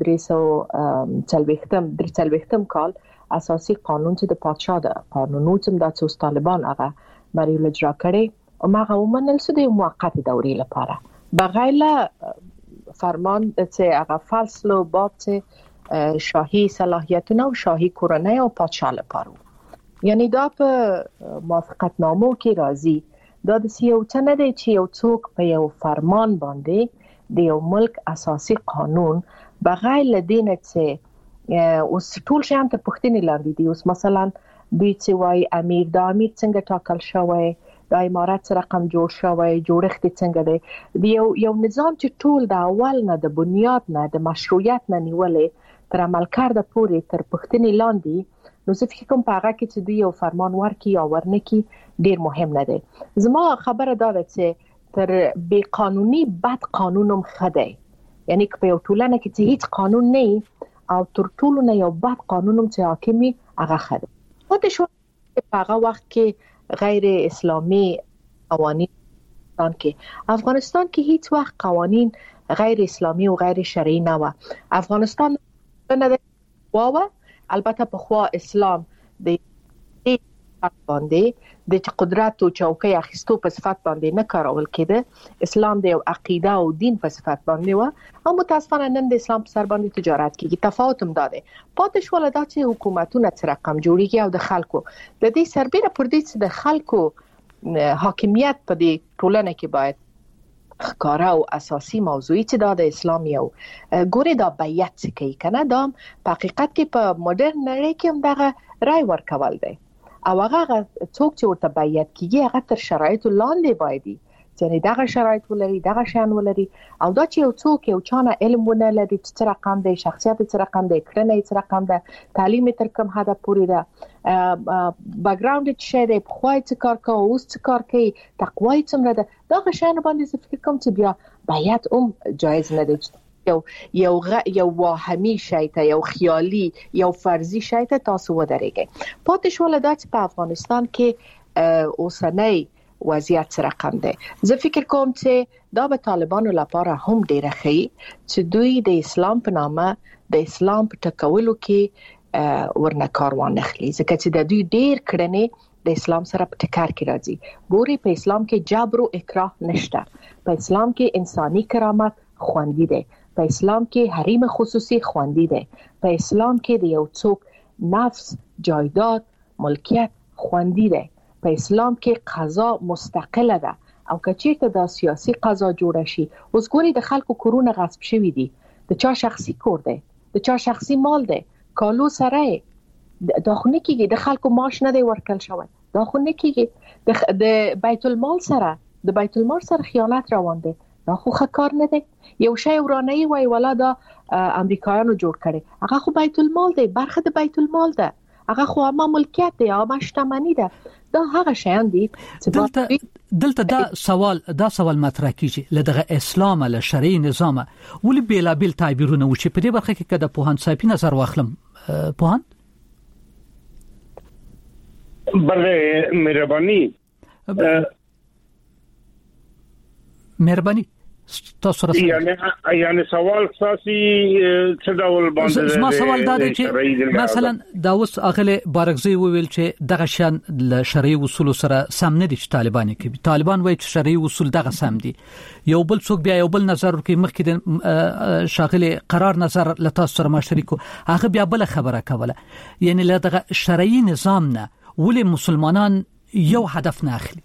1343 کال اساسي قانون چې د پادشاه د قانونو چې د څو طالبان هغه مریل اجرا کړي او هغه ومنل شو د موقت دورې لپاره بغیر فرمان چې هغه فصل او باب چې شاهي صلاحیتونه او شاهي کورنۍ او پادشاه لپاره یعنی دا په موافقتنامو کې راځي. دا د یو څه نه دی چې یو څوک په یو فرمان باندې د یو ملک اساسي قانون بغیر لدینه چې اوس ټول شیان ته پښتني لاندې دي. اوس مثلا دوی چې وايي امیر د امیر څنګه ټاکل شوی، د امارات سره رقم جوړ شوی، جوړښت څنګه دی، یو نظام چې ټول د اول نه د بنیاد نه د مشروعیت نه نیولې تر عمل کارده پورې تر پښتني لاندې. نو زه فکر کوم په هغه کې چې دوی یو فرمان ورکي یا ورنکي ډیر مهم نه دی. زما خبره دا ده چې تر بی قانوني بد قانونم خده، یعنی که په یو ټولنه کې چې هیڅ قانون نه او تر ټولو نه یو بد قانونم چې حاکمي هغه خده. پاتې شو په هغه وخت کې غیر اسلامی قوانین افغانستان کې هیڅ وخت قوانین غیر اسلامی او غیر شرعي نه و. افغانستان نه واوه البته په خوا اسلام د باندې د قدرت او چوکۍ اخیستو په صفت باندې نه کارول کېده. اسلام د عقیده او دین په صفت باندې و او متاسفانه نن د اسلام په سر باندې تجارت کیږي. تفاوت هم داده پاتې شول دا چې حکومتونه څه رقم جوړیږي او د خلکو د دې سربېره پر دې چې د خلکو حاکمیت په دې ټولنه کې باید ښکارا او اساسي موضوعي چې دا د اسلام یو ګوري دا بیعت څه کوي کنه دا په حقیقت کې په مدرن نړۍ کې هم دغه رای ورکول دی او هغه څوک چې ورته بیعت کیږي هغه تر شرایطو لاندې باید یعنی دغه شرایط ولري دغه شان ولري او دا چې یو څوک یو چانه علم ونه لري چې څه رقم دی شخصیت څه رقم دی کړنې څه رقم ده تعلیم تر کوم حد پورې ده بیک گراوند چې دی په خوای څه کار کوي اوس څه کار کوي تقوی څومره ده دا شان باندې څه فکر کوم چې بیا بیعت جایز نه دی. یو واهمي شی ته یو خیالي یو فرضي شی ته تاسو ودرېږئ. پاتې شول دا چې په افغانستان کې اوسنۍ وضعیت سره رقم ده. زه فکر کوم چې دا به طالبانو لپاره هم ډیره ښه چې دوی د اسلام په نامه د اسلام په ټکولو کې ورنه کار وانخلي ځکه چې د دوی ډیر کړنې د اسلام سره په ټکر کې راځي. ګوري په اسلام کې جبر او اکراه نشته. په اسلام کې انساني کرامت خوندي ده. په اسلام کې حریم خصوصي خوندي ده. په اسلام کې د یو څوک نفس جایداد ملکیت خوندي ده. په اسلام کې قضا مستقله ده او کچېرته د سیاسي قضا جوړه شي اوس ګوري د خلکو کورونه غصب شوي دي د چا شخصي کور دی د چا شخصي مال دی کالو سره دا خو نه کېږي د خلکو معاش نه دی ورکړل شوی دا خو نه کېږي د بیت المال سره خیانت روان دی دا خو ښه کار نه دی. یو شی ورانه وای ولا دا امریکایانو جوړ کړي هغه خو بیت المال دی برخه د بیت المال ده هغه خو عامه ملکیت دی عامه شتمنی ده دا هغه شیان دي دلته دا سوال مطرح کیږي لدغه اسلام له شرعي نظام ولې بیلابل تعبیرونه وشي په دې برخه کې کده پوهان صاحب نظر واخلم پوهان بله مهرباني تاسو راځي یعنی سوال ساسي څه ډول باندې زما سوال دا دی چې مثلا دا اوس اغله بارغزي ویل چې دغه شان ل شرعي اصول سره سم نه دي چې طالبان کوي طالبان وایي چې شرعي اصول دغه سم دي یو بل څوک بیا یو بل نظر کوي مخکې شاغله قرار نظر لته سره ما شریکو هغه بیا بل خبره کوله یعنی له دغه شرعي نظام نه ولې مسلمانان یو هدف نه اخلي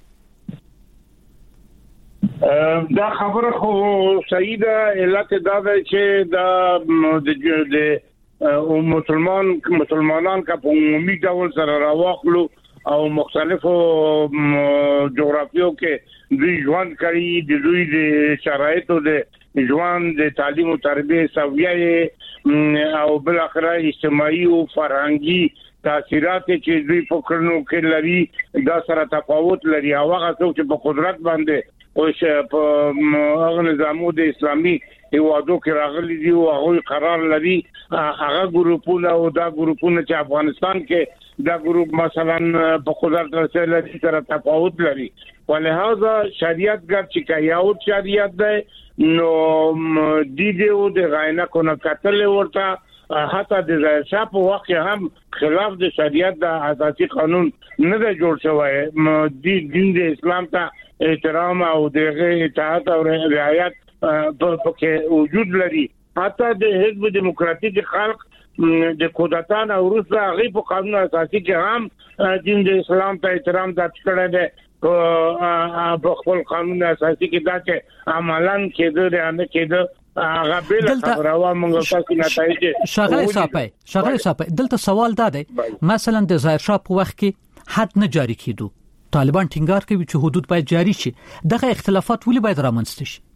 دا خبره خو صحیح ده علت دا ده چې دا د مسلمانان کا په عمومي ډول سره راوخلو او مختلفو جغرافیو کې دوی ژوند کوي د دوی د شرایطو د ژوند د تعلیم او تربیه سویه او بل اخره اجتماعي او فرهنګي تاثیرات چې دوی په کړنو کې لري دا سره تفاوت لري هغه څه چې په قدرت باندې او په هغه نظامو د اسلامي هیوادو کې راغلي دي او هغه قرار لري هغه ګروپونه او دا ګروپونه چې افغانستان کې دا ګروپ مثلا په قدرت رسېدل سره تفاوت لري ولهدا شریعت ګر چې کایاو شریعت ده نو دیو د غاینه کو نه قتل ورته حتی د ځای په وخت هم خلاف د شریعت د اساسي قانون نه جوړ شوی دین د اسلام ته احترام او دغه اطاعت او رعایت په کې وجود لري حتی د حزب دموکراتیک خلق د قدرتان او روسه غي په قانون اساسي کې هم دین د اسلام ته احترام د کړه ده په خپل قانون اساسي کې دا چې عملاً کېده یا نه کېده هغه بل خبره و موږ تاسو نتایج شغله صاحب دلته سوال دا دی مثلا د ظاهر شاه په وخت کې حد نه جاری کیدو طالبان ټینګار کوي چې حدود باید جاری شي دغه اختلافات ولې باید رامنځته شي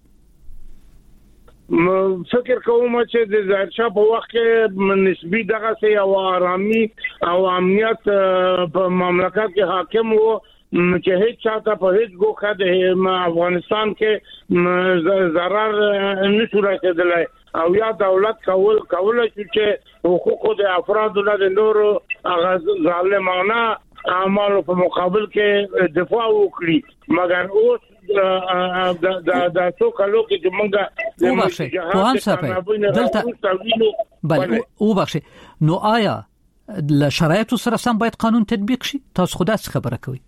فکر کوم چې د ظاهر شاه په وخت کې نسبی دغه سي او آرامي او امنیت په مملکت کې حاکم وو چې هیڅ چاته په هیڅ ګوخه د افغانستان کې ضرر نشو رسیدلی او یا دولت کول چې حقوق د افرادو له نورو ظالمانه اعمال په مقابل کې دفاع وکړي مګر اوس د څو کلو کې موږ وبخښه پوهان صاحب دلته بل وبخښه نو آیا له شرایطو سره سم باید قانون تطبیق شي؟ تاسو خدا څه خبره کوي؟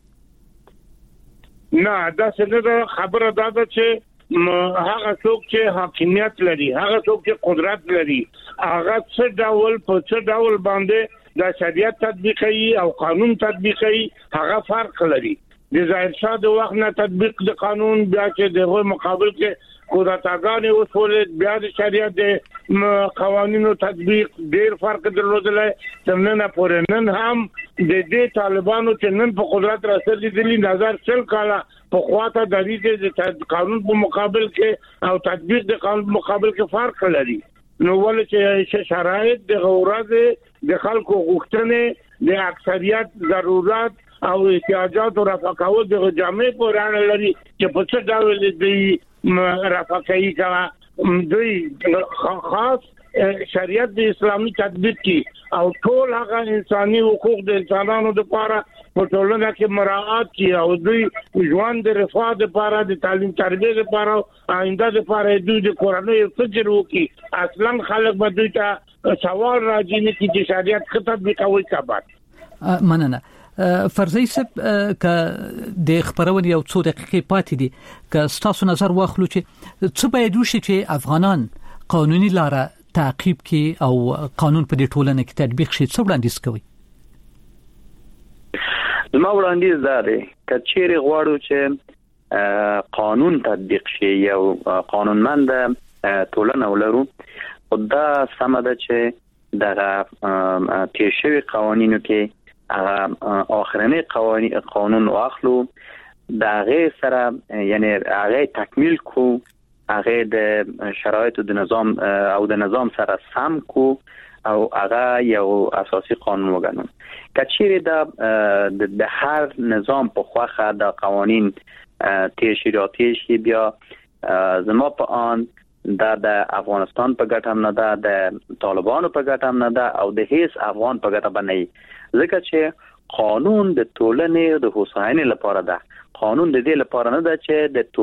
نه دا څنګه خبره ده چې هغه څوک چې حاکمیت لري، هغه څوک چې قدرت لري، هغه څه ډول باندې د شریعت تطبیقي او قانون تطبیقي هغه فرق لري. د ظاهر شاه د وخت نه تطبیق د قانون بیا چې دغه مقابل کې قدرتګان اصول بیا د شریعت د قوانینو تطبیق ډیر فرق درلودل. څنګه پورې نن هم د دې طالبانو چې نن په قدرت رسیدلي نظر چل کاله په خواته د دې قانون په مقابل کې او تطبیق د قانون په مقابل کې فرق لري. نو ول چې شرایط د غوړه د خلکو غوښتنې د اکثریت ضرورت او احتیاجات او رفع کول د جامع قرآن لري چې په څه ډول دی رفع کوي کا دوی خاص شریعت د اسلامي تطبیق کی او ټول هغه انساني حقوق د انسانانو لپاره په ټولنه کې مراعات کی او دوی ژوند د رفاه لپاره د تعلیم تربیه لپاره آینده لپاره دوی د کورنۍ فکر وکي. اصلا خلک به دوی ته سوال راځي نه چې شریعت تطبیق کوي کبات مننه. فرضی سب ک د خبرونې یو څو دقیقې پاتې دي ک ستاسو نظر واخلو چې څه باید وشي چې افغانان قانوني لاره تعقیب کی او قانون په دې ټولنه کې تطبیق شي؟ څه وړاندیز کوي؟ زما وړاندیز دا دی ک چیرې غواړو چې قانون تطبیق شي یو قانونمند ټولنه ولرو خدا سم ده چې دغه تیشوي قوانینو کې آخرنی قانون واخلو د هغه سره یعنی هغه تکمیل کو، هغه د شرایط د نظام او د نظام سره سم کو او هغه یو اساسي قانون وګڼو. کچېره د هر نظام په خواخه د قوانین تشریعاتي بیا زما په آن د افغانستان په ګټه هم نه ده، د طالبانو په ګټه هم نه ده او د هیڅ افغان په ګټه باندې. ځکه چې قانون د ټولنې د هوساینې لپاره ده. قانون د دې لپاره نه ده چې د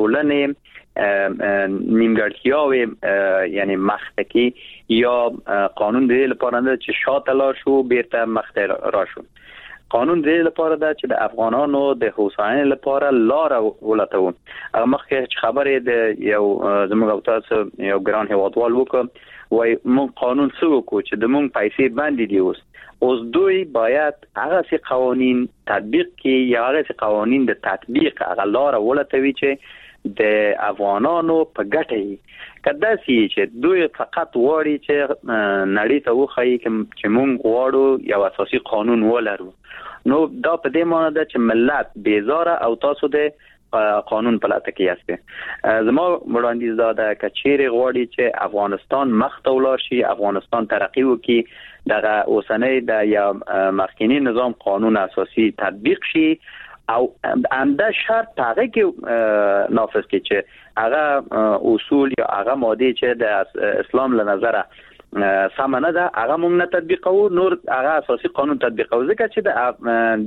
ټولنې نیمګړتیاوې یعنی مخکې یا قانون د دې لپاره نه ده چې شاته لاړ شو بیرته مخته راشو. قانون د دې لپاره ده چې د افغانانو د هوساینې لپاره لار ولټو. مخکې خبرې د یو زموږ او تاسو یو ګران هیوادوال وکړ وای مون قانون څه وکړو چې د مون پیسې باندې دی اوس دوی باید هغه سي قوانين تطبیق کړي یا هغه سي قوانين د تطبیق هغه لار ولټوي چې د افغانانو په ګټه وي. کدا سي چې دوی فقط واري چې نړۍ ته وخی چې مونږ غواړو یو اساسي قانون ولرو، نو دا په دې معنی ده چې ملت بیزاره او تاسو د قانون په لټه کې یاست. زما وړاندیز دا ده چې چیرې غواړي چې افغانستان مخته ولاړ شي، افغانستان ترقی وکړي، دغه اوسنۍ د یا مخکینی نظام قانون اساسي تطبیق شي او انده شرط هغه کې نافذ کړي چې هغه اصول یا هغه ماده چې د اسلام له نظره سمنه ده هغه موږ نه تطبیقو، نور هغه اساسي قانون تطبیقو. ځکه چې د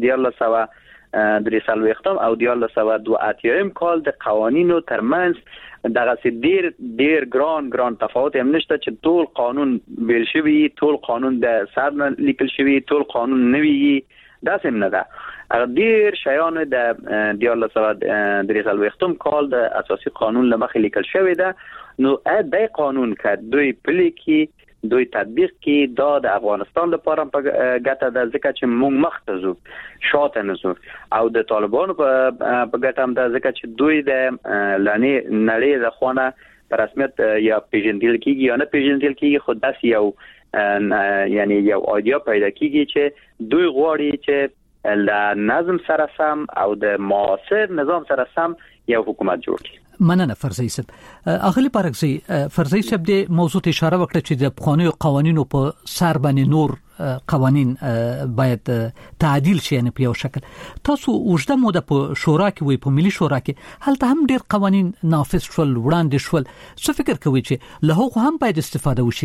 1943 او 1982 کال د قوانینو ترمنځ دغه ډیر ګران تفاوت هم نشته چې ټول قانون بیل شوی، ټول قانون د سر نه لیکل شوی، ټول قانون نوی دا سم نه ده. ډیر شیان د 1943 کال د اساسي قانون لمخې لیکل شوی ده. نو د قانون کې دوی پلیکي دوی تطبیق کې دا د افغانستان لپاره په ګټه ده، ځکه چې موږ مخته ځو شاته نه ځو، او د طالبانو په ګټه هم ده ځکه چې دوی د لانی نړۍ د خوانه په رسمیت یا پیژندل کیږي یا نه پیژندل کیږي، خو داسې یو یعنی یو ایډیا پیدا کیږي چې دوی غواړي چې ل نظم سره سم او د معاصر نظام سره سم یو حکومت جوړ کړي. مننه فرزي صاحب. اغلی پارکزي فرزي صاحب د موضوع اشاره وکړه چې د قانوني قوانینو په سر باندې نور قوانین باید تعدیل شي نه په یو شکل. تاسو وجده موده په شورا کې وي، په ملي شورا کې هلته هم ډیر قوانین نافذ شول وړاندې شول. څه فکر کوي چې له هغه هم باید استفاده وشي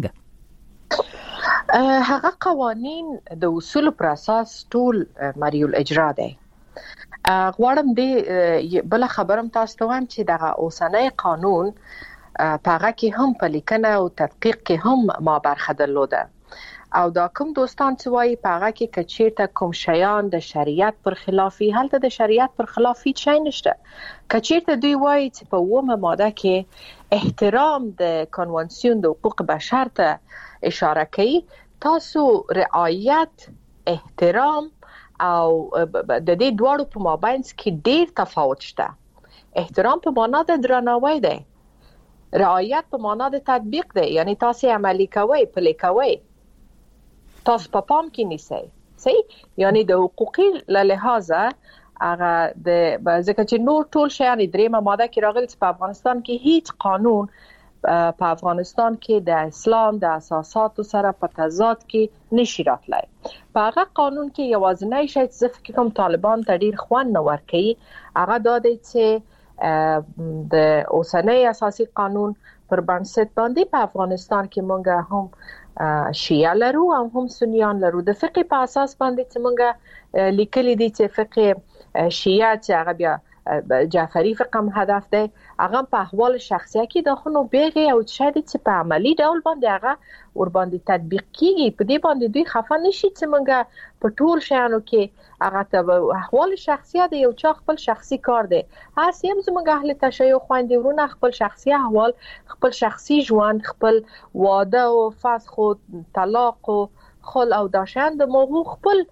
کڅرنګ؟ هغه قوانین د اصول پر اساس ټول مریول اجرا دي. غواړم دې بل خبرم تاسو ته وایم چې دغه اوسنۍ قانون پاغه کې هم په لیکنه او تدقیق کې هم ما برخه درلوده او دا کوم دوستان چې وایي پاغه کې کچېته کوم شیان د شریعت پر خلافي هلته د شریعت پر خلافي شي نشته کچېته دوی وایي چې په ومه ماده کې احترام د کنوانسیون د حقوق بشر ته اشاره کوي تاسو رعایت احترام او د دې دوړو په مابینځ کې ډېر تفاوت شته احترام په معنا د درناوي دی رعایت په معنا د تطبیق دی یعنی تاسو عملي کوئ پلي کوئ تاسو په پام کې نیسئ صحیح یعنی د حقوقي لحاظه هغه د ځکه چې نور ټول شیان درېمه ماده کې راغلي چې په افغانستان کې هیڅ قانون په افغانستان کې د اسلام د اساساتو سره په تضاد کې نشي راتلای په هغه قانون کې یوازینی شی چې فکر کوم طالبان ته ډیر خوان نه ورکوي هغه دا دی چې د اوسنۍ اساسي قانون پر بنسټ باندې په افغانستان کې مونږ هم شیعه لرو او هم سنیان لرو د فقه په اساس باندې چې مونږ لیکلي دي چې فقه شیعه چې هغه بیا جعفری فقه هم هدف دی هغه په احوال شخصیه کې د خونو بیغه او شاید چې په عملی ډول باندې هغه ور باندې تطبیق کیږي په دې باندې دوی خفه نشي چې مونږ په ټول شیانو کې هغه ته احوال شخصیه دی یو چا خپل شخصي کار دی هڅه هم زموږ اهل تشیع خويندې ورونه خپل شخصي احوال خپل شخصي ژوند خپل واده او فسخ او طلاق او خل او داشان د موضوع خپل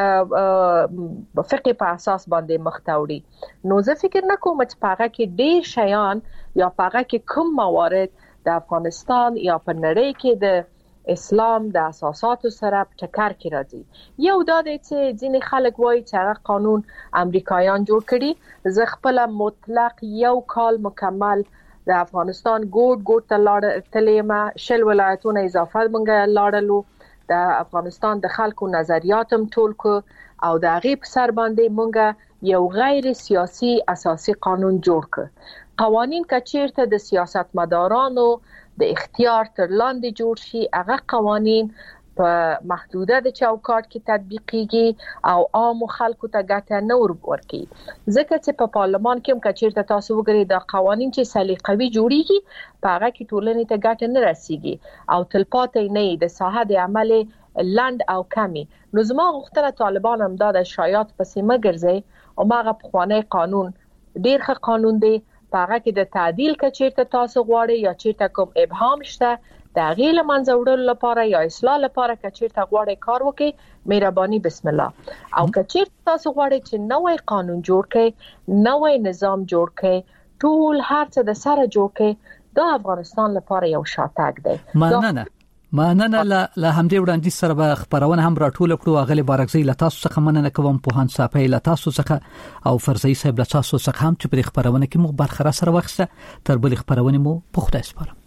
فقه په اساس باندې مختوړي نو زه فکر نکوم چې پاغه کې ډېر شیان یا پاغه کې کوم موارد د افغانستان یا په نړۍ کې د اسلام د اساساتو سره په ټکر کې راځي یو دا دی چې ځینې خلک وایي چې هغه قانون امریکایان جوړ کړي زه خپل مطلق یو کال مکمل د افغانستان ګوټ ته لاړم شل ولایتونه اضافه مونږه لاړلو د افغانستان د خلکو نظریاتم ټول کو او د غیب په سر باندې مونږه یو غیر سیاسي اساسي قانون جوړ ک قوانین کچیرته د سیاستمدارانو د اختیار تر لاندې جوړ شي هغه قوانین په محدوده د چوکاټ کې تطبیقيږي او عام خلکو ته ګټه نه ورکړي ځکه چې په پارلمان کې هم کچیرته تاسو وګورئ د قوانین چې سلیقوي جوړیږي په هغه کې ټولنې ته ګټه نه رسیږي او تلپاتې نه د ساحه د عمل لند او کمی نو زما غوښتنه طالبان هم دا د شایعات پسې مګرځي او ماغه په خوانی قانون ډیر ښه قانون دی په هغه کې د تعدیل کچیرته تاسو غواړئ یا چیرته کوم ابهام شته د غیله منځ وړلو لپاره یا اصلاح لپاره کچیرته غواړي کار وکړي مهرباني بسم الله او کچیرته تاسو غواړئ چې نوې قانون جوړ کړئ نوې نظام جوړ کړئ ټول هر څه د سره جوړ کړئ دا افغانستان لپاره یو شاتګ دی مننه له همدې وړاندې سره به خبرونه هم راټول کړو اغلی بارکزی له تاسو څخه مننه کوم په هان صاحب له تاسو څخه او فرزي صاحب له تاسو څخه هم چې په خبرونه کې مو برخه را سره وخته تر بل خبرونه مو په خدای سپارم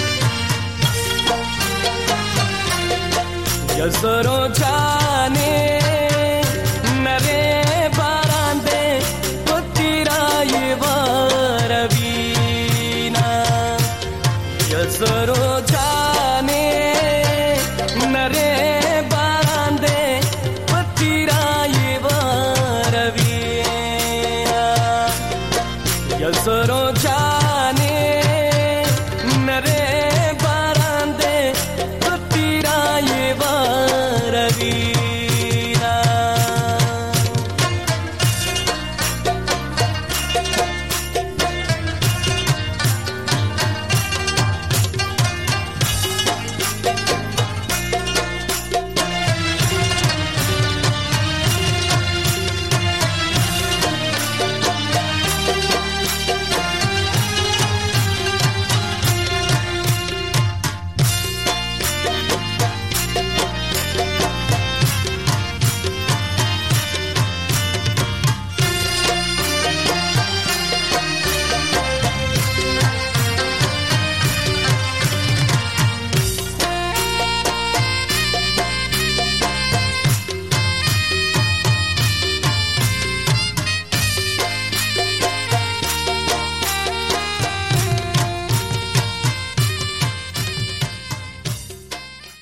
یزرو جانه